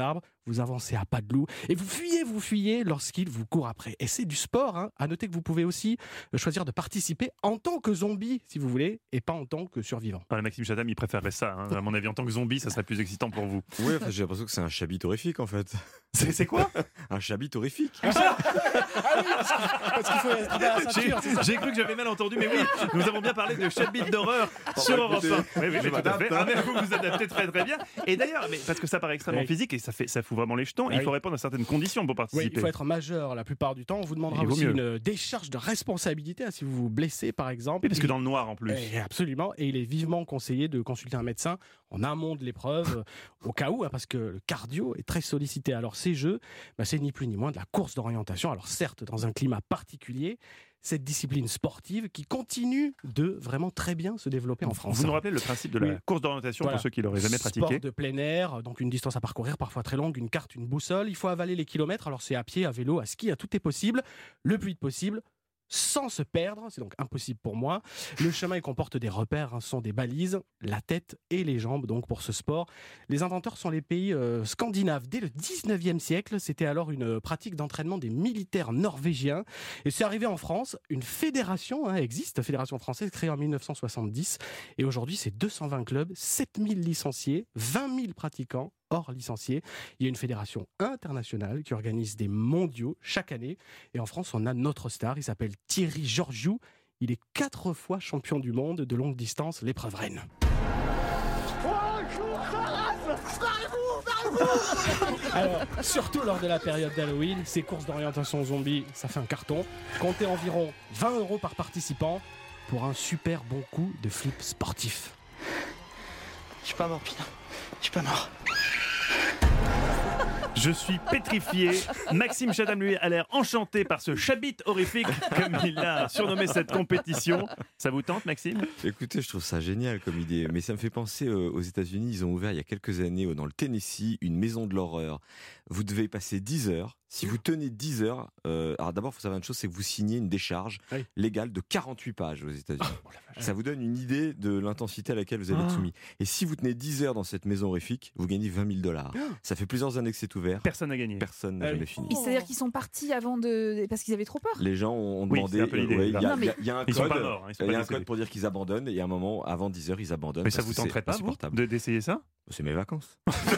vous avancez à pas de loup et vous fuyez, vous fuyez lorsqu'il vous court après. Et c'est du sport, hein. À noter que vous pouvez aussi choisir de participer en tant que zombie, si vous voulez, et pas en tant que survivant. Enfin, Maxime Chatham, il préférerait ça. Hein. À mon avis, en tant que zombie, ça serait plus excitant pour vous. Oui, enfin, j'ai l'impression que c'est un chabit horrifique en fait. C'est, c'est quoi? Un chabit horrifique. Ah oui, parce qu'il, parce qu'il faut être à la ceinture, c'est ça. J'ai, j'ai cru que j'avais mal entendu, mais oui, nous avons bien parlé de chabit d'horreur sur Europe un. Oui, oui, mais tout à fait. Ah, mais vous vous adaptez très très bien. Et d'ailleurs, mais parce que ça paraît extrêmement oui. physique et ça fait ça fout vraiment les jetons. Oui. Il faut répondre à certaines conditions pour participer. Oui, il faut être majeur la plupart du temps. On vous demandera Il vaut aussi mieux. une décharge de responsabilité hein, si vous vous blessez, par exemple. Oui, parce que dans le noir en plus. Et absolument. Et il est vivement conseillé de consulter un médecin en amont de l'épreuve, euh, au cas où, hein, parce que le cardio est très sollicité. Alors ces jeux, bah, c'est ni plus ni moins de la course d'orientation. Alors certes, dans un climat particulier, cette discipline sportive qui continue de vraiment très bien se développer en France. Vous nous rappelez le principe de la Oui. course d'orientation Voilà. pour ceux qui l'auraient jamais pratiqué? Sport de plein air, donc une distance à parcourir, parfois très longue, une carte, une boussole. Il faut avaler les kilomètres. Alors c'est à pied, à vélo, à ski, à tout est possible. Le plus vite possible, sans se perdre, c'est donc impossible pour moi. Le chemin il comporte des repères, hein, ce sont des balises, la tête et les jambes donc pour ce sport. Les inventeurs sont les pays euh, scandinaves. Dès le dix-neuvième siècle, c'était alors une pratique d'entraînement des militaires norvégiens. Et c'est arrivé en France, une fédération hein, existe, fédération française créée en mille neuf cent soixante-dix. Et aujourd'hui, c'est deux cent vingt clubs, sept mille licenciés, vingt mille pratiquants. Hors licenciés. Il y a une fédération internationale qui organise des mondiaux chaque année. Et en France, on a notre star, il s'appelle Thierry Georgiou. Il est quatre fois champion du monde de longue distance, l'épreuve reine. Alors, surtout lors de la période d'Halloween, ces courses d'orientation zombie, ça fait un carton. Comptez environ vingt euros par participant pour un super bon coup de flip sportif. Je suis pas mort, Pina. Je suis pas mort. Je suis pétrifié. Maxime Chatham, lui, a l'air enchanté par ce chabit horrifique, comme il l'a surnommé cette compétition. Ça vous tente, Maxime? Écoutez, je trouve ça génial comme idée. Mais ça me fait penser euh, aux États-Unis. Ils ont ouvert il y a quelques années euh, dans le Tennessee une maison de l'horreur. Vous devez passer dix heures. Si vous tenez dix heures, euh, alors d'abord, il faut savoir une chose, c'est que vous signez une décharge oui. légale de quarante-huit pages aux États-Unis. Oh, ça vous donne une idée de l'intensité à laquelle vous allez être Ah. soumis. Et si vous tenez dix heures dans cette maison horrifique, vous gagnez vingt mille dollars. Ça fait plusieurs années que c'est ouvert. Personne n'a gagné. Personne n'a Ah oui. jamais fini. Et C'est-à-dire qu'ils sont partis avant de. Parce qu'ils avaient trop peur. Les gens ont Oui, demandé. c'est un peu l'idée, ouais, il y, a- Non, mais- il y a- il y a un Ils sont code. pas morts, hein, ils sont Il y pas a un décédés. code pour dire qu'ils abandonnent. Et à un moment, avant dix heures, ils abandonnent. Mais ça parce vous que c'est tenterait pas, vous, insupportable. de, d'essayer ça? C'est mes vacances.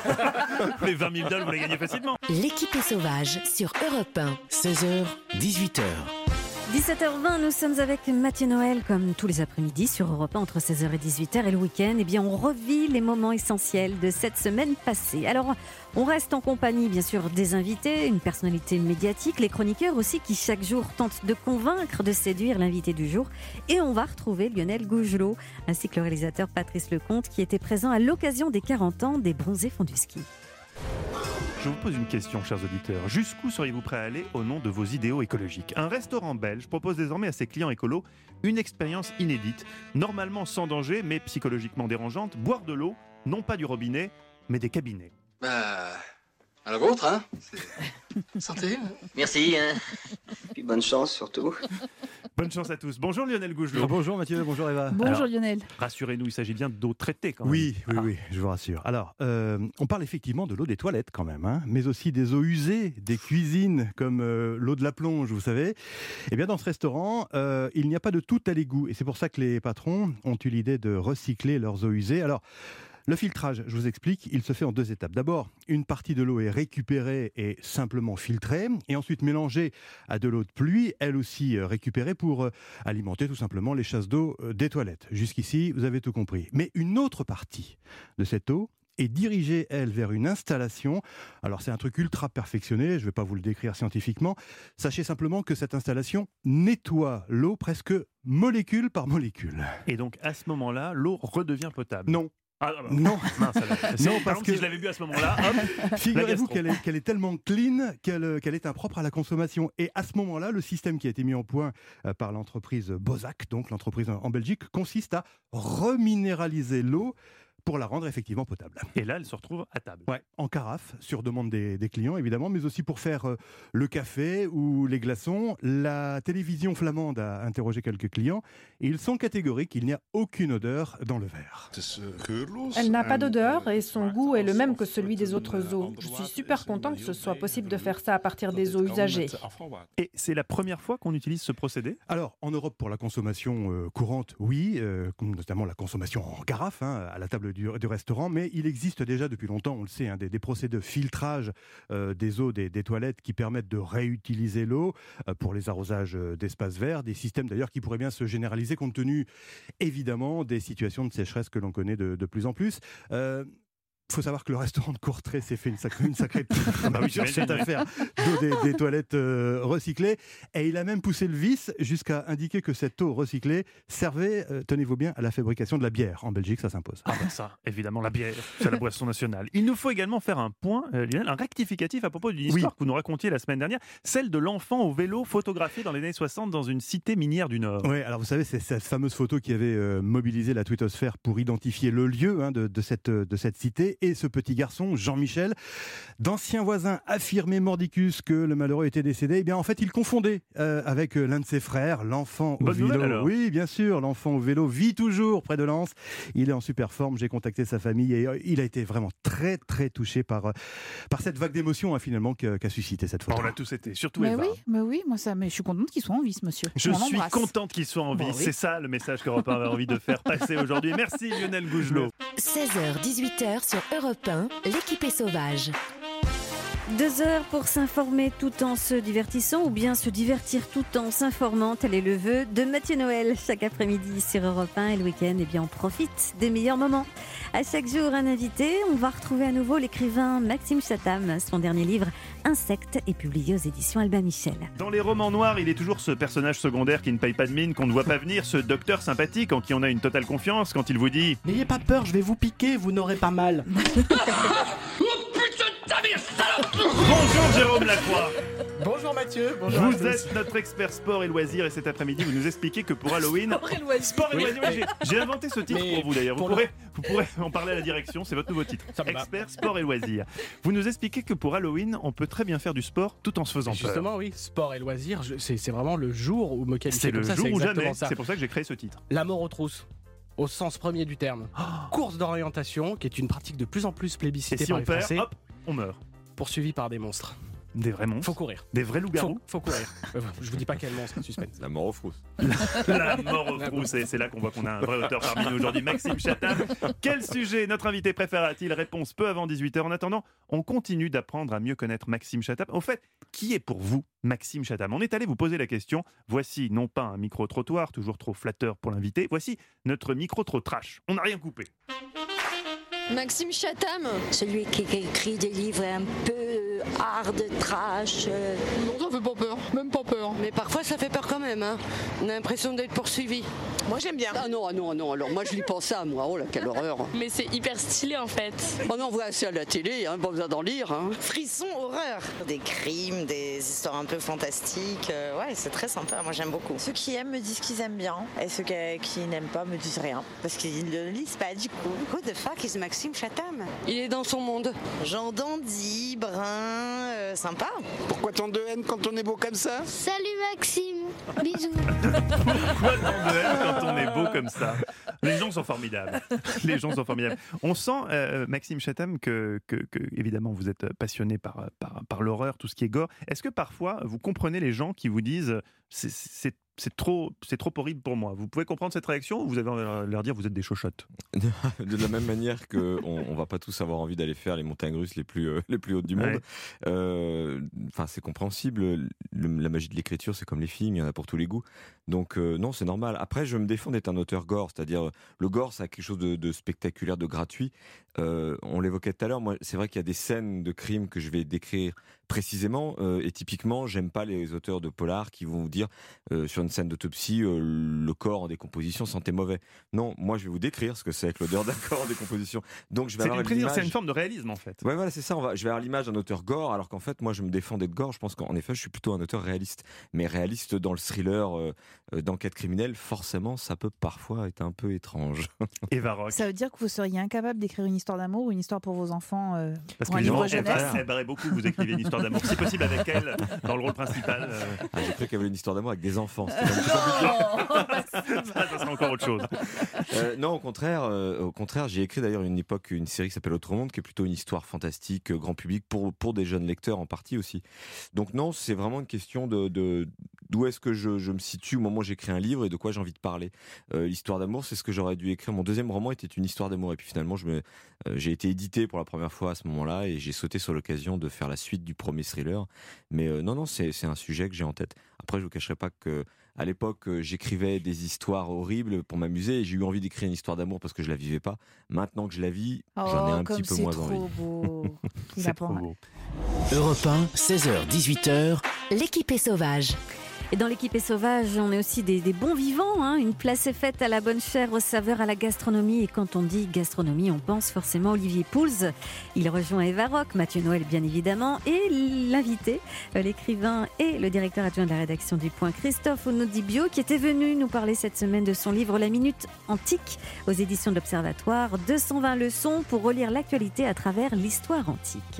Les vingt mille dollars, vous les gagnez facilement. L'équipée sauvage sur Europe un. seize heures, dix-huit heures. dix-sept heures vingt, nous sommes avec Mathieu Noël, comme tous les après-midi sur Europe un entre seize heures et dix-huit heures. Et le week-end, eh bien, on revit les moments essentiels de cette semaine passée. Alors, on reste en compagnie, bien sûr, des invités, une personnalité médiatique, les chroniqueurs aussi, qui chaque jour tentent de convaincre, de séduire l'invité du jour. Et on va retrouver Lionel Gougelot, ainsi que le réalisateur Patrice Lecomte, qui était présent à l'occasion des quarante ans des Bronzés font du ski. Je vous pose une question, chers auditeurs. Jusqu'où seriez-vous prêt à aller au nom de vos idéaux écologiques? Un restaurant belge propose désormais à ses clients écolos une expérience inédite, normalement sans danger, mais psychologiquement dérangeante, boire de l'eau, non pas du robinet, mais des cabinets. Bah, à la vôtre, hein. Santé. Merci, hein. Puis bonne chance surtout. Bonne chance à tous. Bonjour Lionel Gougelot. Bonjour Mathieu, bonjour Eva. Bonjour Alors, Lionel. Rassurez-nous, il s'agit bien d'eau traitée quand même. Oui, oui, Ah. oui, je vous rassure. Alors, euh, on parle effectivement de l'eau des toilettes quand même, hein, mais aussi des eaux usées, des cuisines, comme euh, l'eau de la plonge, vous savez. Eh bien, dans ce restaurant, euh, il n'y a pas de tout à l'égout. Et c'est pour ça que les patrons ont eu l'idée de recycler leurs eaux usées. Alors, le filtrage, je vous explique, il se fait en deux étapes. D'abord, une partie de l'eau est récupérée et simplement filtrée, et ensuite mélangée à de l'eau de pluie, elle aussi euh, récupérée pour euh, alimenter tout simplement les chasses d'eau euh, des toilettes. Jusqu'ici, vous avez tout compris. Mais une autre partie de cette eau est dirigée, elle, vers une installation. Alors c'est un truc ultra perfectionné, je ne vais pas vous le décrire scientifiquement. Sachez simplement que cette installation nettoie l'eau presque molécule par molécule. Et donc à ce moment-là, l'eau redevient potable. Non. Ah, bah, Non. Mince, alors. C'est- Non, par parce contre, que- si je l'avais bu à ce moment-là, hop, Figurez-vous la qu'elle gastro. est, qu'elle est tellement clean qu'elle, euh, qu'elle est impropre à la consommation. Et à ce moment-là, le système qui a été mis en point euh, par l'entreprise Bozac, donc l'entreprise en en Belgique, consiste à reminéraliser l'eau pour la rendre effectivement potable. Et là, elle se retrouve à table. Ouais, en carafe, sur demande des, des clients évidemment, mais aussi pour faire euh, le café ou les glaçons. La télévision flamande a interrogé quelques clients et ils sont catégoriques, il n'y a aucune odeur dans le verre. Elle n'a pas d'odeur et son goût est le même que celui des autres eaux. Je suis super content que ce soit possible de faire ça à partir des eaux usagées. Et c'est la première fois qu'on utilise ce procédé ? Alors, en Europe, pour la consommation euh, courante, oui, euh, notamment la consommation en carafe, hein, à la table du, du restaurant, mais il existe déjà depuis longtemps, on le sait, hein, des, des procédés de filtrage euh, des eaux des, des toilettes qui permettent de réutiliser l'eau euh, pour les arrosages d'espaces verts, des systèmes d'ailleurs qui pourraient bien se généraliser compte tenu, évidemment, des situations de sécheresse que l'on connaît de, de plus en plus. Euh, Il faut savoir que le restaurant de Courtrai s'est fait une sacrée, une sacrée bah oui, sur cette affaire d'eau des, des toilettes euh, recyclées. Et il a même poussé le vice jusqu'à indiquer que cette eau recyclée servait, euh, tenez-vous bien, à la fabrication de la bière. En Belgique, ça s'impose. Ah ben ça, évidemment, la bière, c'est la boisson nationale. Il nous faut également faire un point, euh, Lionel, un rectificatif à propos d'une histoire oui. que vous nous racontiez la semaine dernière, celle de l'enfant au vélo photographié dans les années soixante dans une cité minière du Nord. Oui, alors vous savez, c'est cette fameuse photo qui avait euh, mobilisé la twittosphère pour identifier le lieu hein, de, de, cette, de cette cité et ce petit garçon Jean-Michel, d'anciens voisins affirmaient mordicus que le malheureux était décédé. Eh bien, en fait, il confondait euh, avec l'un de ses frères, l'enfant au Bonne vélo. Nouvelle, alors. Oui, bien sûr, l'enfant au vélo vit toujours près de Lens. Il est en super forme. J'ai contacté sa famille et euh, il a été vraiment très, très touché par, euh, par cette vague d'émotion hein, finalement qu'a, qu'a suscité cette photo. On l'a tous été, surtout mais Eva. oui, mais oui, moi ça, mais je suis contente qu'il soit en vie, ce monsieur. Je On suis l'embrasse. contente qu'il soit en vie. Bon, oui. C'est ça le message qu'Europe un avait envie de faire passer aujourd'hui. Merci Lionel Gougelot. seize heures dix-huit heures sur Europe un, l'équipe est sauvage. Deux heures pour s'informer tout en se divertissant ou bien se divertir tout en s'informant. Tel est le vœu de Mathieu Noël chaque après-midi sur Europe un et le week-end, eh bien on profite des meilleurs moments. À chaque jour un invité, on va retrouver à nouveau l'écrivain Maxime Chatham. Son dernier livre, Insectes, est publié aux éditions Albin Michel. Dans les romans noirs, il est toujours ce personnage secondaire qui ne paye pas de mine, qu'on ne voit pas venir, ce docteur sympathique en qui on a une totale confiance quand il vous dit « N'ayez pas peur, je vais vous piquer, vous n'aurez pas mal. » Bonjour Jérôme Lacroix. Bonjour Mathieu. Bonjour vous êtes notre expert sport et loisirs et cet après-midi vous nous expliquez que pour Halloween Sport et loisirs, sport et Oui. loisirs oui, j'ai, j'ai inventé ce titre Mais pour vous d'ailleurs vous pour pourrez, vous pourrez en parler à la direction, c'est votre nouveau titre, Ça me va. expert sport et loisirs. Vous nous expliquez que pour Halloween on peut très bien faire du sport tout en se faisant peur. Justement oui, sport et loisirs, je- c'est, c'est vraiment le jour où me qualifier C'est comme le ça, jour c'est ou exactement jamais, ça. c'est pour ça que j'ai créé ce titre. La mort aux trousses. Au sens premier du terme. Course d'orientation, qui est une pratique de plus en plus Et plébiscitée si par on les perd, Français, hop, on meurt. poursuivi par des monstres. Des vrais monstres. Faut courir. Des vrais loups-garous. Faut, faut courir. Euh, Je vous dis pas quel monstre, suspense. La mort aux frousses. La mort aux trousses, et c'est là qu'on voit qu'on a un vrai auteur parmi nous aujourd'hui, Maxime Chatham. Quel sujet notre invité préférera-t-il ? Réponse peu avant dix-huit heures. En attendant, on continue d'apprendre à mieux connaître Maxime Chatham. Au fait, qui est pour vous Maxime Chatham ? On est allé vous poser la question. Voici non pas un micro-trottoir, toujours trop flatteur pour l'invité. Voici notre micro trop trash. On n'a rien coupé. Maxime Chatham. Celui qui écrit des livres un peu hard, trash. euh. Non, ça fait pas peur, même pas peur. Mais parfois ça fait peur quand même, hein. On a l'impression d'être poursuivi. Moi j'aime bien. Ah non, ah non, ah non, alors moi je lis pas ça, moi, oh là, quelle horreur. Mais c'est hyper stylé en fait. Oh non, on voit ça à la télé, hein, pas besoin d'en lire. Hein. Frisson, horreur. Des crimes, des histoires un peu fantastiques. euh, ouais, c'est très sympa, moi j'aime beaucoup. Ceux qui aiment me disent qu'ils aiment bien, et ceux qui, qui n'aiment pas me disent rien. Parce qu'ils ne le lisent pas du coup. Who the fuck is Maxime Chatham? Il est dans son monde. Jean dandy, brun, euh, sympa. Pourquoi tant de haine quand on est beau comme ça? Salut Maxime, bisous. Pourquoi tant de haine quand on est beau comme ça ? Les gens sont formidables. Les gens sont formidables. On sent, euh, Maxime Chatham, que, que, que évidemment vous êtes passionné par, par, par l'horreur, tout ce qui est gore. Est-ce que parfois vous comprenez les gens qui vous disent c'est, c'est, c'est, trop, c'est trop horrible pour moi ? Vous pouvez comprendre cette réaction ou vous avez envie de leur dire vous êtes des chochottes ? De la même manière qu'on on va pas tous avoir envie d'aller faire les montagnes russes les plus, euh, les plus hautes du monde. Ouais. Euh, Enfin, c'est compréhensible. Le- la magie de l'écriture, c'est comme les films, il y en a pour tous les goûts. Donc euh, non, c'est normal. Après, je me défends d'être un auteur gore, c'est-à-dire le gore, ça a quelque chose de, de spectaculaire, de gratuit. Euh, on l'évoquait tout à l'heure. Moi, c'est vrai qu'il y a des scènes de crimes que je vais décrire précisément. Euh, et typiquement, j'aime pas les auteurs de polar qui vont vous dire euh, sur une scène d'autopsie, euh, le corps en décomposition sentait mauvais. Non, moi je vais vous décrire ce que c'est que l'odeur d'un corps en décomposition. Donc je vais c'est, avoir une, l'image... c'est une forme de réalisme en fait. Ouais, voilà, c'est ça. On va... Je vais avoir l'image d'un auteur gore, alors qu'en fait, moi je me défends d'être gore. Je pense qu'en effet, je suis plutôt un auteur réaliste. Mais réaliste dans le thriller euh, euh, d'enquête criminelle, forcément, ça peut parfois être un peu étrange. Eva Rock. Ça veut dire que vous seriez incapable d'écrire une histoire d'amour ou une histoire pour vos enfants euh, Parce pour que un livre elle, jeunesse. elle aimerait beaucoup que vous écriviez une histoire d'amour, si possible avec elle, dans le rôle principal. Euh... Ah, j'ai cru qu'elle avait une histoire d'amour avec des enfants. ça, ça serait encore autre chose. Euh, non, au contraire, euh, au contraire, j'ai écrit d'ailleurs une époque une série qui s'appelle Autre Monde, qui est plutôt une histoire fantastique, euh, grand public, pour, pour des jeunes lecteurs en partie aussi. Donc non, c'est vraiment une question de, de d'où est-ce que je, je me situe au moment où j'écris un livre et de quoi j'ai envie de parler. Euh, l'histoire d'amour, c'est ce que j'aurais dû écrire. Mon deuxième roman était une histoire d'amour et puis finalement, je me, euh, j'ai été édité pour la première fois à ce moment-là et j'ai sauté sur l'occasion de faire la suite du premier thriller. Mais euh, non, non, c'est, c'est un sujet que j'ai en tête. Après, je vous cacherai pas que à l'époque, j'écrivais des histoires horribles pour m'amuser et j'ai eu envie d'écrire une histoire d'amour parce que je la vivais pas. Maintenant que je la vis, oh, j'en ai un petit peu moins trop envie. Beau. c'est trop beau. Europe un, seize heures dix-huit heures. L'équipe est sauvage. Et dans l'équipe est sauvage, on est aussi des, des bons vivants. Hein. Une place est faite à la bonne chère, aux saveurs, à la gastronomie. Et quand on dit gastronomie, on pense forcément Olivier Pouls. Il rejoint Eva Rock, Mathieu Noël bien évidemment, et l'invité, l'écrivain et le directeur adjoint de la rédaction du Point, Christophe Onodibio, qui était venu nous parler cette semaine de son livre La Minute Antique aux éditions de l'Observatoire. deux cent vingt leçons pour relire l'actualité à travers l'histoire antique.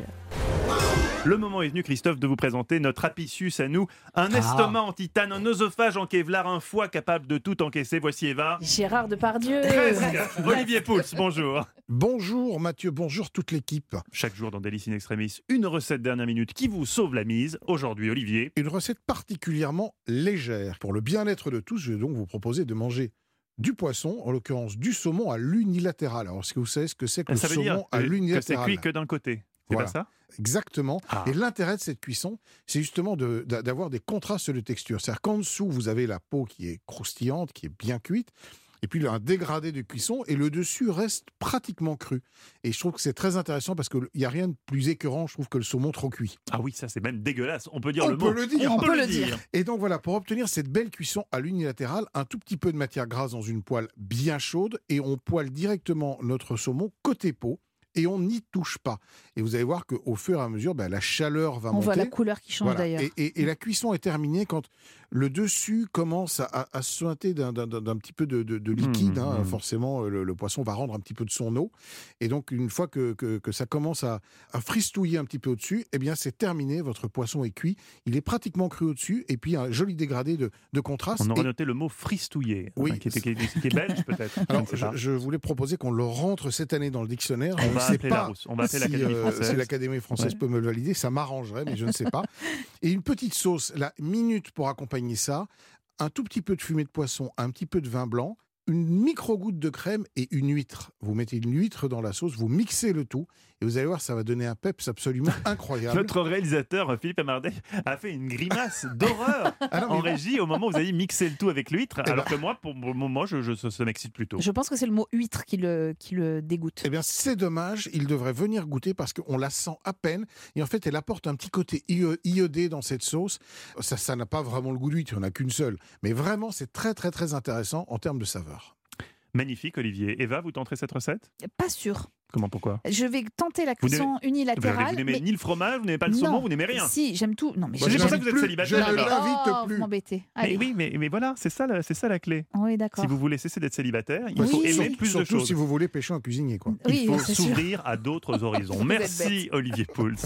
Le moment est venu, Christophe, de vous présenter notre apicius à nous. Un ah. estomac en titane, un oesophage en Kevlar, un foie capable de tout encaisser. Voici Eva. Gérard Depardieu. Presque. Olivier Pouls, bonjour. Bonjour Mathieu, bonjour toute l'équipe. Chaque jour dans Délices in Extremis, une recette dernière minute qui vous sauve la mise. Aujourd'hui, Olivier. Une recette particulièrement légère. Pour le bien-être de tous, je vais donc vous proposer de manger du poisson, en l'occurrence du saumon à l'unilatéral. Alors, est-ce que vous savez ce que c'est que ça le veut saumon dire à l'unilatéral? Que c'est cuit que d'un côté. C'est voilà. pas ça? Exactement. Ah. Et l'intérêt de cette cuisson, c'est justement de, d'avoir des contrastes de texture. C'est-à-dire qu'en dessous, vous avez la peau qui est croustillante, qui est bien cuite, et puis un dégradé de cuisson, et le dessus reste pratiquement cru. Et je trouve que c'est très intéressant parce qu'il n'y a rien de plus écœurant, je trouve, que le saumon trop cuit. Ah oui, ça c'est même dégueulasse. On peut dire on le peut mot. Le dire. On, on peut, peut le dire. dire. Et donc voilà, pour obtenir cette belle cuisson à l'unilatéral, un tout petit peu de matière grasse dans une poêle bien chaude, et on poêle directement notre saumon côté peau. Et on n'y touche pas. Et vous allez voir qu'au fur et à mesure, bah, la chaleur va on monter. On voit la couleur qui change voilà. d'ailleurs. Et, et, et la cuisson est terminée quand le dessus commence à, à, à se sointer d'un, d'un, d'un petit peu de, de, de liquide. Mmh, hein. mmh. Forcément, le, le poisson va rendre un petit peu de son eau. Et donc, une fois que, que, que ça commence à, à fristouiller un petit peu au-dessus, eh bien, c'est terminé. Votre poisson est cuit. Il est pratiquement cru au-dessus. Et puis, un joli dégradé de, de contraste. On aurait et... noté le mot fristouiller, oui. hein, qui, était, qui, est, qui est belge peut-être. Alors, je, je voulais proposer qu'on le rentre cette année dans le dictionnaire. On va appeler pas... la On va Si, l'Académie française. Euh, si l'Académie française ouais. peut me le valider, ça m'arrangerait, mais je ne sais pas. Et une petite sauce, la minute pour accompagner ça, un tout petit peu de fumée de poisson, un petit peu de vin blanc, une micro-goutte de crème et une huître. Vous mettez une huître dans la sauce, vous mixez le tout, et vous allez voir, ça va donner un peps absolument incroyable. Notre réalisateur, Philippe Amardet, a fait une grimace d'horreur ah non, en régie au moment où vous avez mixé le tout avec l'huître, eh alors ben... que moi, pour le moment, je, je, ça, ça m'excite plutôt. Je pense que c'est le mot huître qui le, qui le dégoûte. Eh bien, c'est dommage, il devrait venir goûter parce qu'on la sent à peine, et en fait, elle apporte un petit côté iodé dans cette sauce. Ça, ça n'a pas vraiment le goût d'huître, il n'y en a qu'une seule, mais vraiment, c'est très, très, très intéressant en termes de saveur. Magnifique, Olivier. Eva, vous tenterez cette recette? Pas sûr. Comment, pourquoi? Je vais tenter la cuisson vous unilatérale. Vous n'aimez mais... ni le fromage, vous n'aimez pas le non. saumon, vous n'aimez rien. Si, j'aime tout. Non, mais c'est pour ça que vous êtes célibataire. Je ne l'invite oh, plus. Vous m'embêtez. Mais oui, mais, mais voilà, c'est ça, la, c'est ça la clé. Oui, d'accord. Si vous voulez cesser d'être célibataire, il oui, faut aimer surtout, plus surtout de choses. si vous voulez pêcher en cuisinier, quoi. Il oui, faut c'est s'ouvrir sûr. à d'autres horizons. Merci, Olivier Pouls.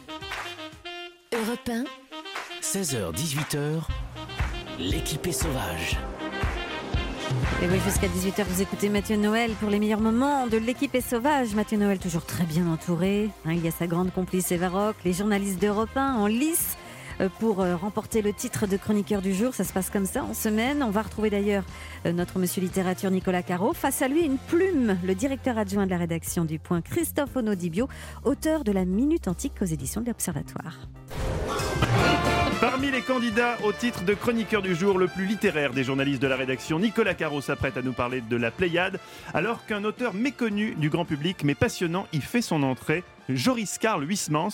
Europe un. seize heures dix-huit heures. L'équipe est sauvage. Et oui, jusqu'à dix-huit heures, vous écoutez Mathieu Noël pour les meilleurs moments de l'équipe est sauvage. Mathieu Noël toujours très bien entouré. Hein, il y a sa grande complice Eva Rock, les journalistes d'Europe un en lice pour remporter le titre de chroniqueur du jour. Ça se passe comme ça en semaine. On va retrouver d'ailleurs notre monsieur littérature Nicolas Caro. Face à lui, une plume, le directeur adjoint de la rédaction du Point, Christophe Onodibio, auteur de la Minute Antique aux éditions de l'Observatoire. Parmi les candidats au titre de chroniqueur du jour, le plus littéraire des journalistes de la rédaction, Nicolas Caro s'apprête à nous parler de la Pléiade, alors qu'un auteur méconnu du grand public mais passionnant y fait son entrée, Joris Karl Huysmans.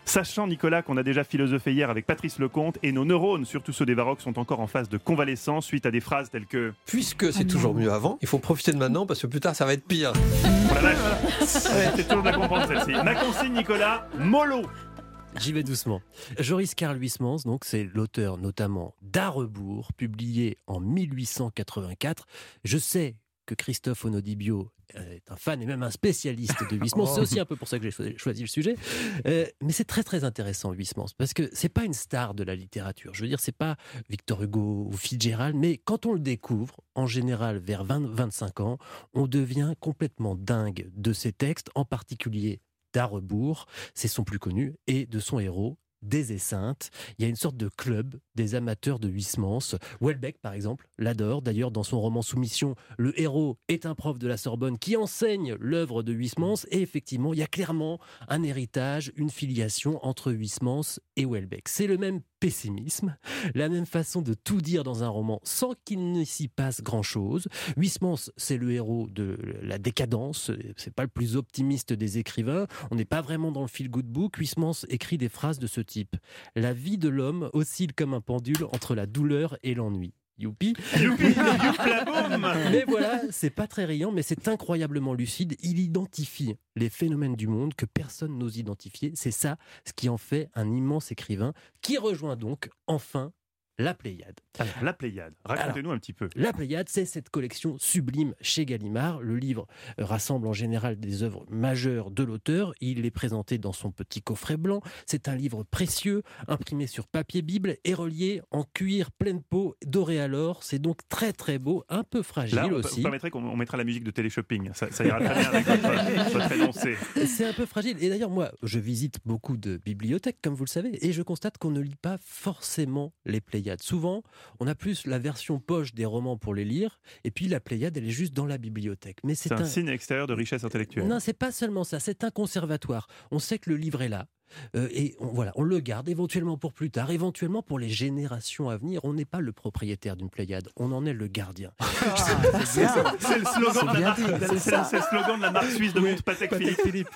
Sachant, Nicolas, qu'on a déjà philosophé hier avec Patrice Lecomte et nos neurones, surtout ceux des Varrocs, sont encore en phase de convalescence suite à des phrases telles que « Puisque c'est toujours mieux avant, il faut profiter de maintenant parce que plus tard ça va être pire. » Oh la vache, c'est toujours de la comprendre celle-ci. Ma consigne, Nicolas, mollo. J'y vais doucement. Joris Karl Huysmans, donc, c'est l'auteur notamment d'À rebours, publié en mille huit cent quatre-vingt-quatre. Je sais que Christophe Onodibio est un fan et même un spécialiste de Huysmans. C'est aussi un peu pour ça que j'ai choisi le sujet. Euh, mais c'est très très intéressant, Huysmans, parce que c'est pas une star de la littérature. Je veux dire, c'est pas Victor Hugo ou Fitzgerald, mais quand on le découvre, en général vers vingt à vingt-cinq ans, on devient complètement dingue de ses textes, en particulier d'À rebours, c'est son plus connu, et de son héros, des Esseintes. Il y a une sorte de club des amateurs de Huysmans. Houellebecq, par exemple, l'adore. D'ailleurs, dans son roman Soumission, le héros est un prof de la Sorbonne qui enseigne l'œuvre de Huysmans. Et effectivement, il y a clairement un héritage, une filiation entre Huysmans et Houellebecq. C'est le même pessimisme, la même façon de tout dire dans un roman sans qu'il ne s'y passe grand-chose. Huysmans, c'est le héros de la décadence. C'est pas le plus optimiste des écrivains. On n'est pas vraiment dans le feel-good book. Huysmans écrit des phrases de ce type. La vie de l'homme oscille comme un pendule entre la douleur et l'ennui. Youpi, Youpi, youplaboum. Mais voilà, c'est pas très riant, mais c'est incroyablement lucide. Il identifie les phénomènes du monde que personne n'ose identifier. C'est ça ce qui en fait un immense écrivain qui rejoint donc enfin la Pléiade. Alors, la Pléiade, racontez-nous un petit peu. La Pléiade, c'est cette collection sublime chez Gallimard. Le livre rassemble en général des œuvres majeures de l'auteur. Il est présenté dans son petit coffret blanc. C'est un livre précieux, imprimé sur papier Bible et relié en cuir pleine peau, doré à l'or. C'est donc très très beau, un peu fragile Là, on, aussi. Vous permettrez qu'on on mettra la musique de Téléshopping. Ça, ça ira très bien avec votre, votre énoncé. C'est un peu fragile. Et d'ailleurs, moi, je visite beaucoup de bibliothèques, comme vous le savez, et je constate qu'on ne lit pas forcément les Pléiades. Souvent, on a plus la version poche des romans pour les lire, et puis la Pléiade, elle est juste dans la bibliothèque. Mais c'est, c'est un, un signe extérieur extérieur de richesse intellectuelle. Non, c'est pas seulement ça, c'est un conservatoire. On sait que le livre est là. Euh, et on, voilà, on le garde éventuellement pour plus tard, éventuellement pour les générations à venir. On n'est pas le propriétaire d'une Pléiade, on en est le gardien. Ah, c'est, c'est, c'est le slogan de la marque, c'est, c'est, c'est le slogan de la marque suisse de montre Patek Philippe. Philippe.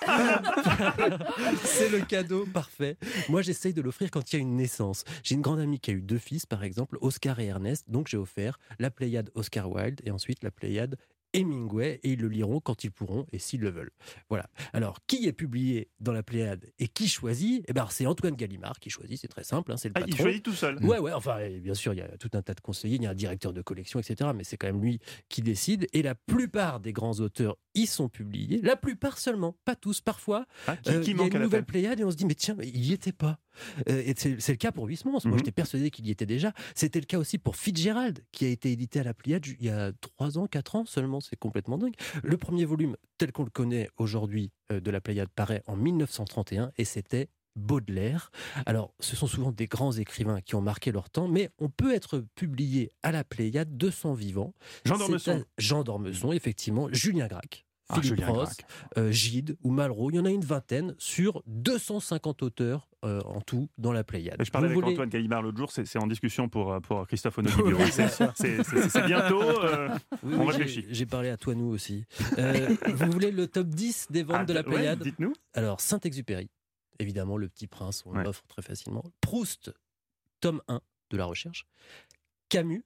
C'est le cadeau parfait. Moi, j'essaye de l'offrir quand il y a une naissance. J'ai une grande amie qui a eu deux fils, par exemple, Oscar et Ernest. Donc j'ai offert la Pléiade Oscar Wilde et ensuite la Pléiade Hemingway, et ils le liront quand ils pourront et s'ils le veulent. Voilà. Alors, qui est publié dans la Pléiade et qui choisit ? Eh ben, c'est Antoine Gallimard qui choisit, c'est très simple, hein, c'est le ah, patron. Il choisit tout seul. Ouais, ouais, enfin, bien sûr, il y a tout un tas de conseillers, il y a un directeur de collection, et cetera, mais c'est quand même lui qui décide, et la plupart des grands auteurs y sont publiés, la plupart seulement, pas tous, parfois. Ah, qui, euh, qui il y a manque une à nouvelle l'appel. Pléiade et on se dit, mais tiens, il y était pas. Euh, et c'est, c'est le cas pour Huysmans. Moi, Mm-hmm. j'étais persuadé qu'il y était déjà. C'était le cas aussi pour Fitzgerald, qui a été édité à la Pléiade il y a trois ans, quatre ans seulement. C'est complètement dingue. Le premier volume, tel qu'on le connaît aujourd'hui, euh, de la Pléiade, paraît en mille neuf cent trente et un et c'était Baudelaire. Alors, ce sont souvent des grands écrivains qui ont marqué leur temps, mais on peut être publié à la Pléiade de son vivant. Jean d'Ormesson. Jean d'Ormesson, effectivement. Julien Gracq. Ah, Philippe Julien Ross, Gracq. euh, Gide ou Malraux, il y en a une vingtaine sur deux cent cinquante auteurs euh, en tout dans la Pléiade. Je parlais Vous avec voulez... Antoine Gallimard l'autre jour, c'est, c'est en discussion pour, pour Christophe Onodibio. c'est, c'est, c'est, c'est, c'est bientôt, euh, oui, on oui, réfléchit. J'ai, j'ai parlé à toi, nous aussi. Euh, vous voulez le top dix des ventes ah, de la Pléiade ? Ouais, dites-nous. Alors, Saint-Exupéry, évidemment, Le Petit Prince, on ouais. l'offre très facilement. Proust, tome un de La Recherche. Camus,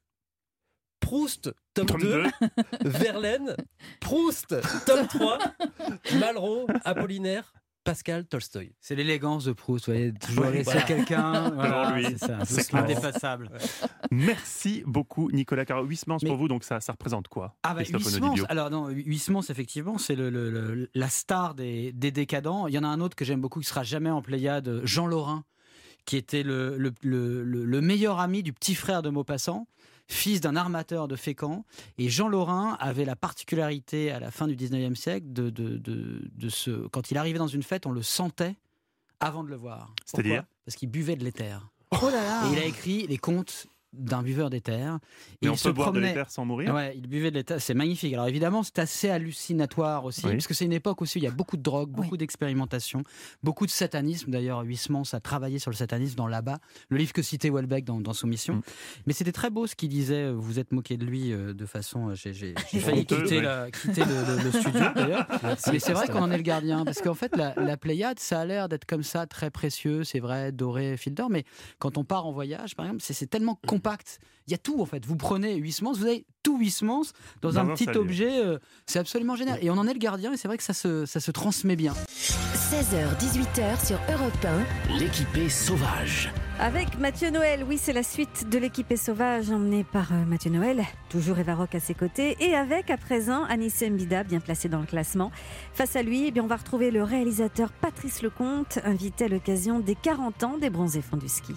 Proust, tome, tome deux, Verlaine, Proust, tome trois, Malraux, Apollinaire, Pascal, Tolstoï. C'est l'élégance de Proust, vous voyez, toujours Ouais, laisser voilà. quelqu'un, voilà, lui. c'est ça, C'est c'est indépassable. Ouais. Merci beaucoup Nicolas Caro. Huysmans pour vous, donc ça, ça représente quoi, ah bah, Christophe Huysmans, Onodibio? alors non, Huysmans effectivement c'est le, le, le, la star des, des décadents. Il y en a un autre que j'aime beaucoup qui sera jamais en Pléiade, Jean Lorrain, qui était le, le, le, le, le meilleur ami du petit frère de Maupassant, fils d'un armateur de Fécamp. Et Jean Lorrain avait la particularité à la fin du dix-neuvième siècle de, de, de, de se, quand il arrivait dans une fête, on le sentait avant de le voir. C'est-à-dire ? Parce qu'il buvait de l'éther. Oh là là. Et il a écrit les contes d'un buveur d'éther. Mais Et on il peut se boire de promenait- l'éther sans mourir. Ouais, il buvait de l'éther, c'est magnifique. Alors évidemment, c'est assez hallucinatoire aussi, Oui. parce que c'est une époque aussi où il y a beaucoup de drogue, beaucoup d'expérimentation, beaucoup de satanisme. D'ailleurs, Huysmans a travaillé sur le satanisme dans Là-bas, le livre que citait Houellebecq dans, dans Soumission. Mm. Mais c'était très beau ce qu'il disait. Vous vous êtes moqué de lui euh, de façon. euh, J'ai, j'ai- j'ai failli Honteux, quitter, ouais. la- quitter le, le- le studio d'ailleurs. Merci, Mais c'est vrai Christophe. qu'on en est le gardien, parce qu'en fait, la, la Pléiade, ça a l'air d'être comme ça, très précieux, c'est vrai, doré, fil d'or. Mais quand on part en voyage, par exemple, c'est, c'est tellement compact. Il y a tout en fait. Vous prenez Huysmans, vous avez tout Huysmans dans, Dans un un petit salier. objet. euh, c'est absolument génial. Et on en est le gardien, et c'est vrai que ça se, ça se transmet bien. seize heures dix-huit heures sur Europe un. L'équipée sauvage. Avec Mathieu Noël, oui, c'est la suite de l'équipée sauvage emmenée par euh, Mathieu Noël, toujours Eva Rock à ses côtés, et avec à présent Anissé Mbida, bien placé dans le classement. Face à lui, eh bien, on va retrouver le réalisateur Patrice Lecomte, invité à l'occasion des quarante ans des bronzés fonds du ski.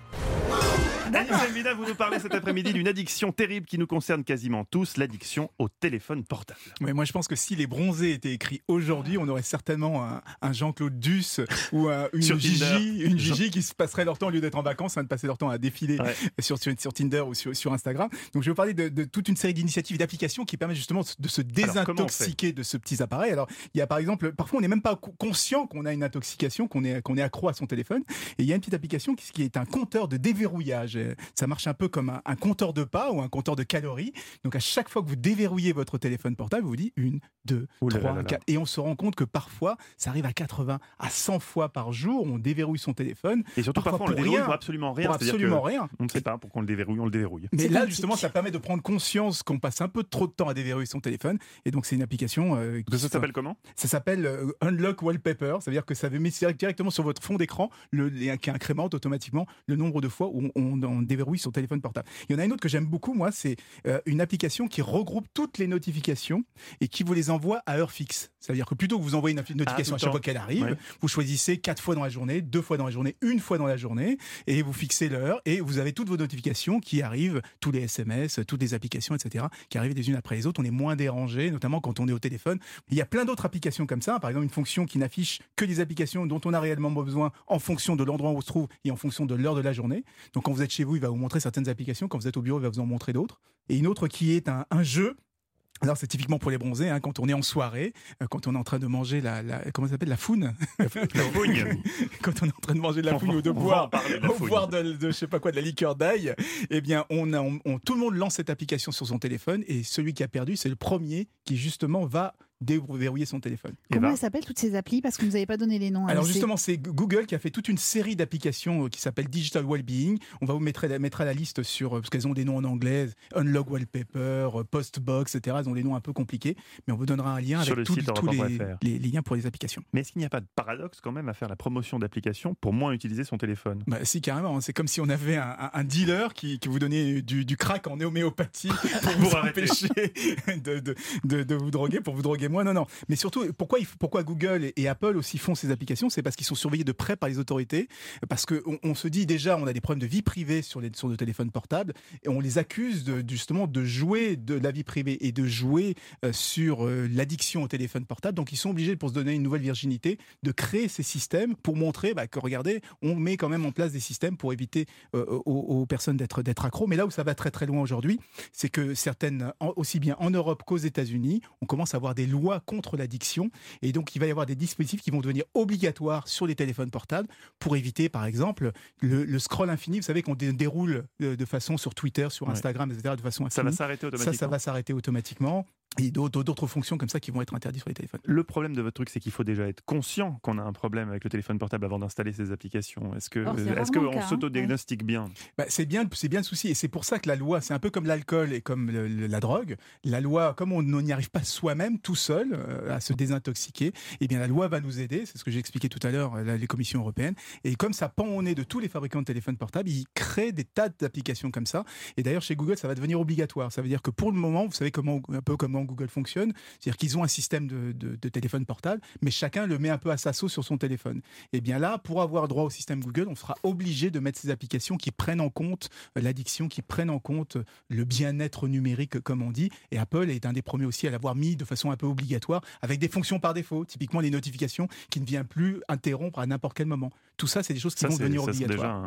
Anissé Mbida, vous nous parlez cet après-midi d'une addiction terrible qui nous concerne quasiment tous, l'addiction au téléphone portable. Ouais, moi, je pense que si les bronzés étaient écrits aujourd'hui, on aurait certainement un, un Jean-Claude Duss ou un- une, Sur Gigi, Tinder. une Gigi qui se passerait leur temps, au lieu d'être en vacances, hein, de passer leur temps à défiler Ouais. sur, sur, sur Tinder ou sur, sur Instagram. Donc, je vais vous parler de, de toute une série d'initiatives et d'applications qui permettent justement de se Alors, comment on fait désintoxiquer de ce petit appareil. Alors, il y a par exemple, parfois, on n'est même pas co- conscient qu'on a une intoxication, qu'on est, qu'on est accro à son téléphone. Et il y a une petite application qui, qui est un compteur de déverrouillage. Euh, Ça marche un peu comme un, un compteur de pas ou un compteur de calories. Donc, à chaque fois que vous déverrouillez votre téléphone portable, vous vous dites une, deux, Ouh là là trois, là là. quatre. Et on se rend compte que parfois, ça arrive à quatre-vingts, à cent fois par jour. On déverrouille son téléphone. Et surtout, parfois, on le pour déverrouille rien. pour absolument rien. Pour C'est-à-dire absolument que rien. On ne sait pas pourquoi on le déverrouille, on le déverrouille. Mais C'est là, pratique. justement, ça permet de prendre conscience qu'on passe un peu trop de temps à déverrouiller son téléphone. Et donc, c'est une application. euh, qui Ça s'appelle comment ? Ça s'appelle euh, Unlock Wallpaper. Ça veut dire que ça va mettre directement sur votre fond d'écran, le, les- qui incrémente automatiquement le nombre de fois où on, on- on déverrouille son téléphone portable. Il y en a une autre que j'aime beaucoup, moi, c'est euh, une application qui regroupe toutes les notifications et qui vous les envoie à heure fixe. Ça veut dire que plutôt que vous envoyez une notification tout à le chaque temps. fois qu'elle arrive, Ouais. vous choisissez quatre fois dans la journée, deux fois dans la journée, une fois dans la journée, et vous fixez l'heure, et vous avez toutes vos notifications qui arrivent, tous les S M S, toutes les applications, et cetera, qui arrivent les unes après les autres. On est moins dérangé, notamment quand on est au téléphone. Il y a plein d'autres applications comme ça. Par exemple, une fonction qui n'affiche que les applications dont on a réellement besoin en fonction de l'endroit où on se trouve et en fonction de l'heure de la journée. Donc, quand vous êtes chez vous, il va vous montrer certaines applications. Quand vous êtes au bureau, il va vous en montrer d'autres. Et une autre qui est un, un jeu. Alors c'est typiquement pour les bronzés, hein, quand on est en soirée, euh, quand on est en train de manger la, la comment ça s'appelle, la foune, La fougne. quand on est en train de manger de la On fougne va- ou de on va en boire, parler de la ou fougne. boire de, de je sais pas quoi, de la liqueur d'ail, eh bien on, a, on, on- tout le monde lance cette application sur son téléphone et celui qui a perdu, c'est le premier qui justement va déverrouiller son téléphone. Comment elles s'appellent toutes ces applis? Parce que vous n'avez pas donné les noms. Alors Anissé. justement, c'est Google qui a fait toute une série d'applications euh, qui s'appelle Digital Wellbeing. On va vous mettre, mettre à la liste sur, euh, parce qu'elles ont des noms en anglais, Unlock Wallpaper, euh, Postbox, et cetera. Elles ont des noms un peu compliqués, mais on vous donnera un lien Sur avec le tous site tous les, europe un point f r. les- les liens pour les applications. Mais est-ce qu'il n'y a pas de paradoxe quand même à faire la promotion d'applications pour moins utiliser son téléphone ? Bah, si, carrément. hein. C'est comme si on avait un, un- un dealer qui, qui vous donnait du, du crack en homéopathie pour vous Pour arrêter. empêcher de, de, de, de vous droguer, pour vous droguer moins. Non, non. Mais surtout, pourquoi, il faut- pourquoi Google et, et Apple aussi font ces applications? C'est parce qu'ils sont surveillés de près par les autorités. Parce qu'on on se dit déjà, on a des problèmes de vie privée sur, les, sur nos téléphones portables. Et on les accuse de, justement de jouer de la vie privée et de jouer euh, sur euh, l'addiction au téléphone portable. Donc, ils sont obligés, pour se donner une nouvelle virginité, de créer ces systèmes pour montrer bah, que, regardez, on met quand même en place des systèmes pour éviter euh, aux, aux personnes d'être d'être accros. Mais là où ça va très très loin aujourd'hui, c'est que certaines, en- aussi bien en Europe qu'aux États-Unis, on commence à avoir des lois contre l'addiction. Et donc, il va y avoir des dispositifs qui vont devenir obligatoires sur les téléphones portables pour éviter, par exemple, le, le scroll infini. Vous savez qu'on dé- déroule de, de façon sur Twitter, sur Ouais. Instagram, et cetera, de façon Ça infinie. va s'arrêter Ça, automatiquement. ça va s'arrêter automatiquement. Et d'autres d'autres fonctions comme ça qui vont être interdites sur les téléphones. Le problème de votre truc, c'est qu'il faut déjà être conscient qu'on a un problème avec le téléphone portable avant d'installer ces applications. Est-ce que, Oh, c'est est-ce rarement le qu'on cas, hein. s'auto-diagnostique bien ? Bah, c'est bien, c'est bien le souci, et c'est pour ça que la loi, c'est un peu comme l'alcool et comme le- le- la drogue. La loi, comme on n'y arrive pas soi-même, tout seul, euh, à se désintoxiquer, eh bien la loi va nous aider. C'est ce que j'ai expliqué tout à l'heure, euh, les commissions européennes. Et comme ça pend au nez de tous les fabricants de téléphones portables, ils créent des tas d'applications comme ça. Et d'ailleurs, chez Google, ça va devenir obligatoire. Ça veut dire que pour le moment, vous savez comment, un peu comment Google fonctionne. C'est-à-dire qu'ils ont un système de, de, de téléphone portable, mais chacun le met un peu à sa sauce sur son téléphone. Et bien là, pour avoir droit au système Google, on sera obligé de mettre ces applications qui prennent en compte euh, l'addiction, qui prennent en compte euh, le bien-être numérique, comme on dit. Et Apple est un des premiers aussi à l'avoir mis de façon un peu obligatoire, avec des fonctions par défaut, typiquement les notifications qui ne viennent plus interrompre à n'importe quel moment. Tout ça, c'est des choses qui Ça, vont c'est devenir ça, c'est déjà obligatoires. un,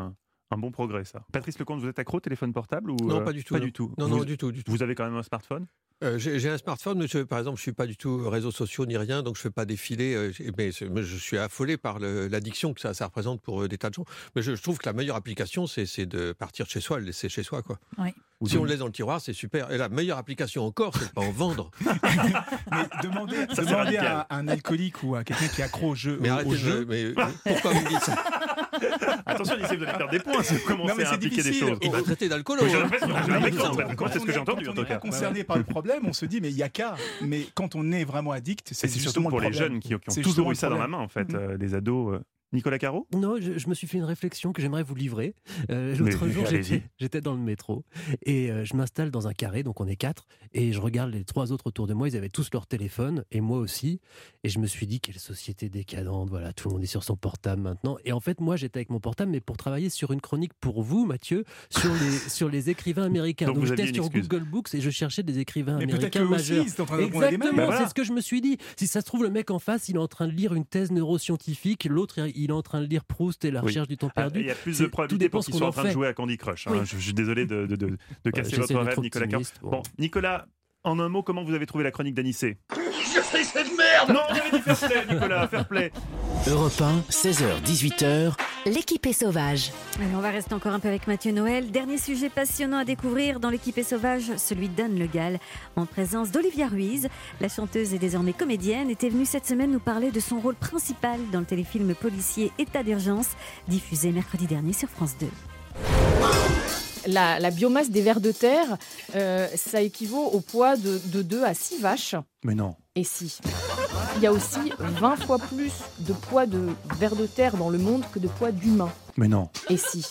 Un bon progrès, ça. Patrice Lecomte, vous êtes accro au téléphone portable ou Non, euh, pas du tout. Pas non. du tout. Non, vous, non, du tout, du tout. Vous avez quand même un smartphone? Euh, j'ai, j'ai un smartphone, mais je, par exemple, je suis pas du tout réseaux sociaux ni rien, donc je fais pas défiler. Euh, mais, mais je suis affolé par le, l'addiction que ça, ça représente pour euh, des tas de gens. Mais je, je trouve que la meilleure application, c'est, c'est de partir de chez soi, le laisser chez soi, quoi. Oui. Si on le laisse dans le tiroir, c'est super. Et la meilleure application encore, c'est de pas en vendre. Mais demandez, Ça, c'est demandez radical. à un alcoolique ou à quelqu'un qui est accro au jeu. Mais au- arrêtez au de- jeu. mais- mais pourquoi vous me dites ça? Attention, Lissé, vous allez perdre des points si vous Non, commencez mais à c'est impliquer des difficile. choses. Il va traiter d'alcoolo. Oui, j'ai hein. l'impression, j'ai l'impression, c'est ce que j'ai entendu Quand en on tout n'est pas cas. concerné par le problème, on se dit mais il y a qu'à. Mais quand on est vraiment addict, Et c'est c'est surtout justement pour le les problème. jeunes qui, qui ont C'est toujours justement eu le ça dans la problème. main, en fait, Mhm. euh, les ados. euh. Nicolas Caro? Non, je, je me suis fait une réflexion que j'aimerais vous livrer. Euh, L'autre Mais jour, allez-y. j'étais, j'étais dans le métro et euh, je m'installe dans un carré, donc on est quatre, et je regarde les trois autres autour de moi, ils avaient tous leur téléphone, et moi aussi, et je me suis dit, quelle société décadente, voilà, tout le monde est sur son portable maintenant. Et en fait, moi, j'étais avec mon portable, mais pour travailler sur une chronique pour vous, Mathieu, sur les, sur les écrivains américains. Donc Donc, vous j'étais aviez une sur excuse. Google Books et je cherchais des écrivains Mais peut-être américains que aussi, majeurs. ils étaient en train de répondre à des mails. Exactement, Bah voilà. c'est ce que je me suis dit. Si ça se trouve, le mec en face, il est en train de lire une thèse neuroscientifique, l'autre, il est en train de lire Proust et la Oui. recherche du temps Ah, perdu. Il y a plus C'est- de tout probabilité dépend pour ce qu'ils qu'on soient en en train de fait. jouer à Candy Crush. hein. Oui. Je, je suis désolé de, de, de, de casser j'essaie votre d'être rêve, Nicolas Caro. optimiste, bon. Bon, Nicolas, en un mot, comment vous avez trouvé la chronique d'Anissé? Je fais cette merde. Non, on avait dit fair play, Nicolas, fair play. Europe un, seize heures dix-huit heures. L'équipe est sauvage. Allez, on va rester encore un peu avec Mathieu Noël. Dernier sujet passionnant à découvrir dans l'équipe est sauvage, celui d'Anne Le Gall, en présence d'Olivia Ruiz. La chanteuse et désormais comédienne était venue cette semaine nous parler de son rôle principal dans le téléfilm policier État d'urgence, diffusé mercredi dernier sur France deux. La, la biomasse des vers de terre, euh, ça équivaut au poids de, de deux à six vaches. Mais non. Et si. Il y a aussi vingt fois plus de poids de vers de terre dans le monde que de poids d'humains. Mais non. Et si.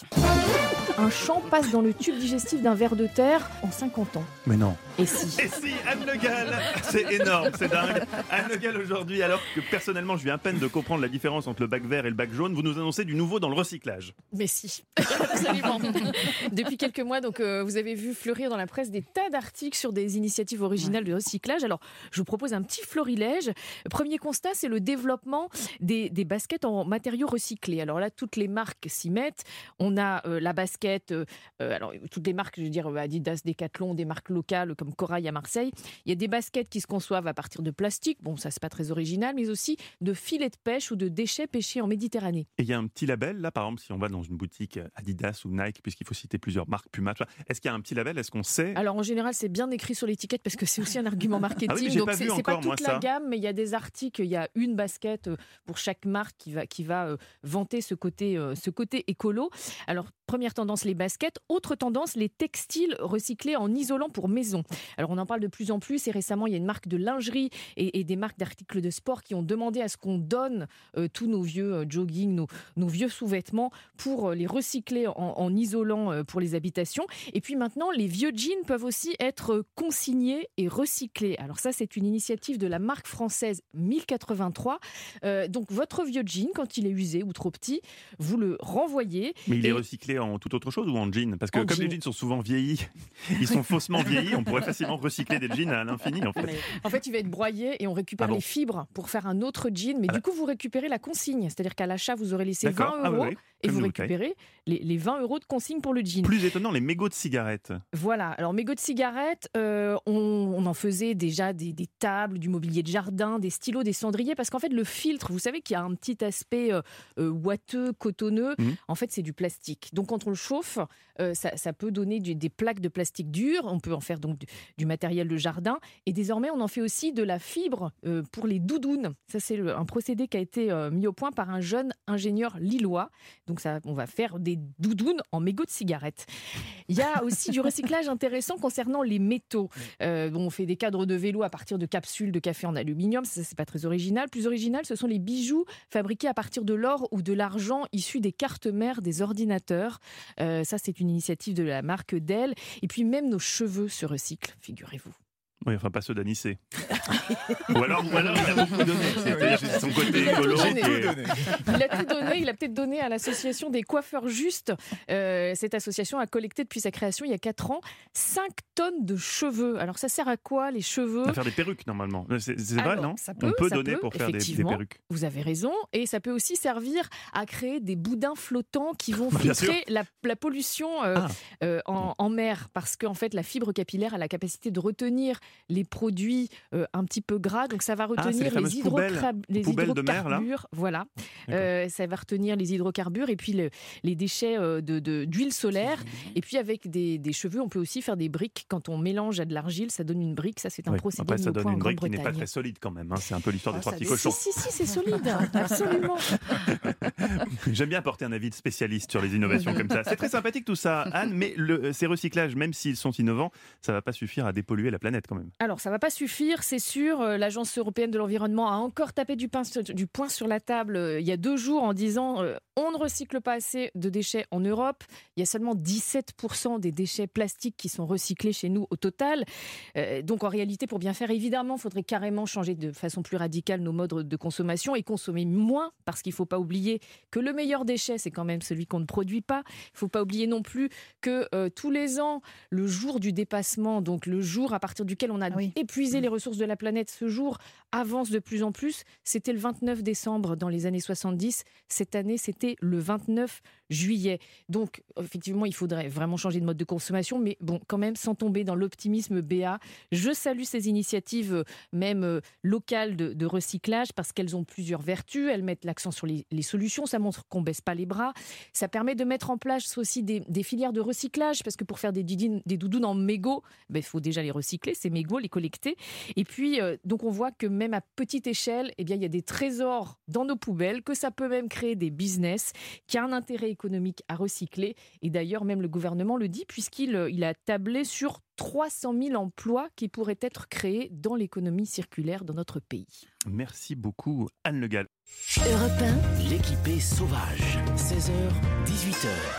Un champ passe dans le tube digestif d'un ver de terre en cinquante ans. Mais non. Et si. Et si, Anne Le Gall, c'est énorme, c'est dingue. Anne Le Gall aujourd'hui, alors que personnellement je viens à peine de comprendre la différence entre le bac vert et le bac jaune, vous nous annoncez du nouveau dans le recyclage. Mais si, absolument. Depuis quelques mois, donc, euh, vous avez vu fleurir dans la presse des tas d'articles sur des initiatives originales de recyclage. Alors, je vous propose un petit florilège. Premier constat, c'est le développement des, des baskets en matériaux recyclés. Alors là, toutes les marques s'y mettent. On a euh, la basket, euh, alors toutes les marques, je veux dire Adidas, Decathlon, des marques locales comme Corail à Marseille. Il y a des baskets qui se conçoivent à partir de plastique. Bon, ça, c'est pas très original, mais aussi de filets de pêche ou de déchets pêchés en Méditerranée. Et il y a un petit label, là, par exemple, si on va dans une boutique Adidas ou Nike, puisqu'il faut citer plusieurs marques, Puma, tout ça, est-ce qu'il y a un petit label? Est-ce qu'on sait? Alors en général, c'est bien écrit sur l'étiquette parce que c'est aussi un argument marketing. Ah oui, mais j'ai donc pas c'est vu c'est pas encore, moi, toute la ça. gamme, mais il y a des articles, il y a une basket euh, pour chaque marque qui va qui va euh, vanter ce côté euh, ce côté écolo. Alors première tendance les baskets, autre tendance les textiles recyclés en isolant pour maison. Alors on en parle de plus en plus et récemment il y a une marque de lingerie et, et des marques d'articles de sport qui ont demandé à ce qu'on donne euh, tous nos vieux euh, jogging, nos, nos vieux sous-vêtements pour euh, les recycler en, en isolant euh, pour les habitations. Et puis maintenant les vieux jeans peuvent aussi être consignés et recyclés. Alors ça c'est une initiative de la marque française mille quatre-vingt-trois. Euh, donc votre vieux jean quand il est usé ou trop petit, vous le renvoyez. Mais il et... est recyclé en toute autre chose ou en jean? Parce que En comme jean. les jeans sont souvent vieillis, ils sont faussement vieillis, on pourrait facilement recycler des jeans à l'infini en fait. En fait, il va être broyé et on récupère Ah bon les fibres pour faire un autre jean. Mais Ah du là. coup, vous récupérez la consigne. C'est-à-dire qu'à l'achat, vous aurez laissé D'accord. vingt euros Ah oui, oui. et Comme vous une bouteille. récupérez les, les vingt euros de consigne pour le jean. Plus étonnant, les mégots de cigarettes. Voilà. Alors, mégots de cigarettes, euh, on, on en faisait déjà des, des tables, du mobilier de jardin, des stylos, des cendriers. Parce qu'en fait, le filtre, vous savez qu'il y a un petit aspect euh, euh, ouateux, cotonneux. Mmh. En fait, c'est du plastique. Donc, quand on le chauffe, euh, ça, ça peut donner du- des plaques de plastique dur. On peut en faire donc du, du matériel de jardin. Et désormais, on en fait aussi de la fibre euh, pour les doudounes. Ça, c'est le- un procédé qui a été euh, mis au point par un jeune ingénieur lillois. Donc, ça, on va faire des doudounes en mégots de cigarettes. Il y a aussi du recyclage intéressant concernant les métaux. Euh, bon, on fait des cadres de vélo à partir de capsules de café en aluminium. Ça, c'est pas très original. Plus original, ce sont les bijoux fabriqués à partir de l'or ou de l'argent issus des cartes mères des ordinateurs. Euh, ça, c'est une initiative de la marque Dell. Et puis, même nos cheveux se recyclent, figurez-vous. Oui, enfin pas ceux d'Anissé. ou, alors, ou alors il a beaucoup donné. C'est-à-dire c'est son côté Il a tout écolo. donné. qui est- Il a tout donné, il a peut-être donné à l'association des coiffeurs justes. Euh, cette association a collecté depuis sa création il y a quatre ans cinq tonnes de cheveux. Alors ça sert à quoi les cheveux? À faire des perruques normalement. C'est, c'est vrai, Alors, non ça peut, On peut ça donner peut, pour faire des, des effectivement. perruques. Vous avez raison. Et ça peut aussi servir à créer des boudins flottants qui vont Bien filtrer la, la pollution euh, Ah. euh, en, en mer. Parce qu'en fait, la fibre capillaire a la capacité de retenir les produits euh, un petit peu gras. Donc ça va Ah, c'est les retenir fameuses les, poubelles- hydrocra- les poubelles de mer, là hydrocarbures. Voilà. Euh, ça va retenir les hydrocarbures et puis le- les déchets euh, de, de- d'huile solaire. Et puis avec des, des cheveux, on peut aussi faire des briques. Quand on mélange à de l'argile, ça donne une brique. Ça, c'est un Oui. procédé Après, ça mis au donne point en une brique qui n'est pas Grande-Bretagne. très solide quand même. hein. C'est un peu l'histoire des Ah, trois ça- petits si, cochons. si, si, c'est solide. Absolument. J'aime bien apporter un avis de spécialiste sur les innovations comme ça. C'est très sympathique tout ça, Anne, mais le, ces recyclages, même s'ils sont innovants, ça ne va pas suffire à dépolluer la planète quand même. Alors, ça ne va pas suffire, c'est sûr. Euh, L'Agence européenne de l'environnement a encore tapé du, pain sur- du poing sur la table euh, il y a deux jours en disant euh, on ne recycle pas assez de déchets en Europe. Il y a seulement dix-sept pour cent des déchets plastiques qui sont recyclés chez nous au total. Euh, donc, en réalité, pour bien faire, évidemment, il faudrait carrément changer de façon plus radicale nos modes de consommation et consommer moins, parce qu'il ne faut pas oublier que le meilleur déchet, c'est quand même celui qu'on ne produit pas. Il ne faut pas oublier non plus que euh, tous les ans, le jour du dépassement, donc le jour à partir duquel on a épuisé les ressources de la planète, ce jour avance de plus en plus. C'était le vingt-neuf décembre dans les années soixante-dix. Cette année, c'était le vingt-neuf juillet. Donc, effectivement, il faudrait vraiment changer de mode de consommation, mais bon, quand même, sans tomber dans l'optimisme béat. Je salue ces initiatives, euh, même euh, locales de, de recyclage, parce qu'elles ont plusieurs vertus. Elles mettent l'accent sur les, les solutions. Ça montre qu'on baisse pas les bras. Ça permet de mettre en place aussi des, des filières de recyclage, parce que pour faire des, didines, des doudounes en mégots, ben, il faut déjà les recycler, ces mégots, les collecter. Et puis, euh, donc on voit que même à petite échelle, eh bien, il y a des trésors dans nos poubelles, que ça peut même créer des business, qui a un intérêt économique à recycler. Et d'ailleurs, même le gouvernement le dit, puisqu'il euh, il a tablé sur trois cent mille emplois qui pourraient être créés dans l'économie circulaire dans notre pays. Merci beaucoup, Anne Le Gall. Europe un, l'équipée sauvage. seize heures, dix-huit heures.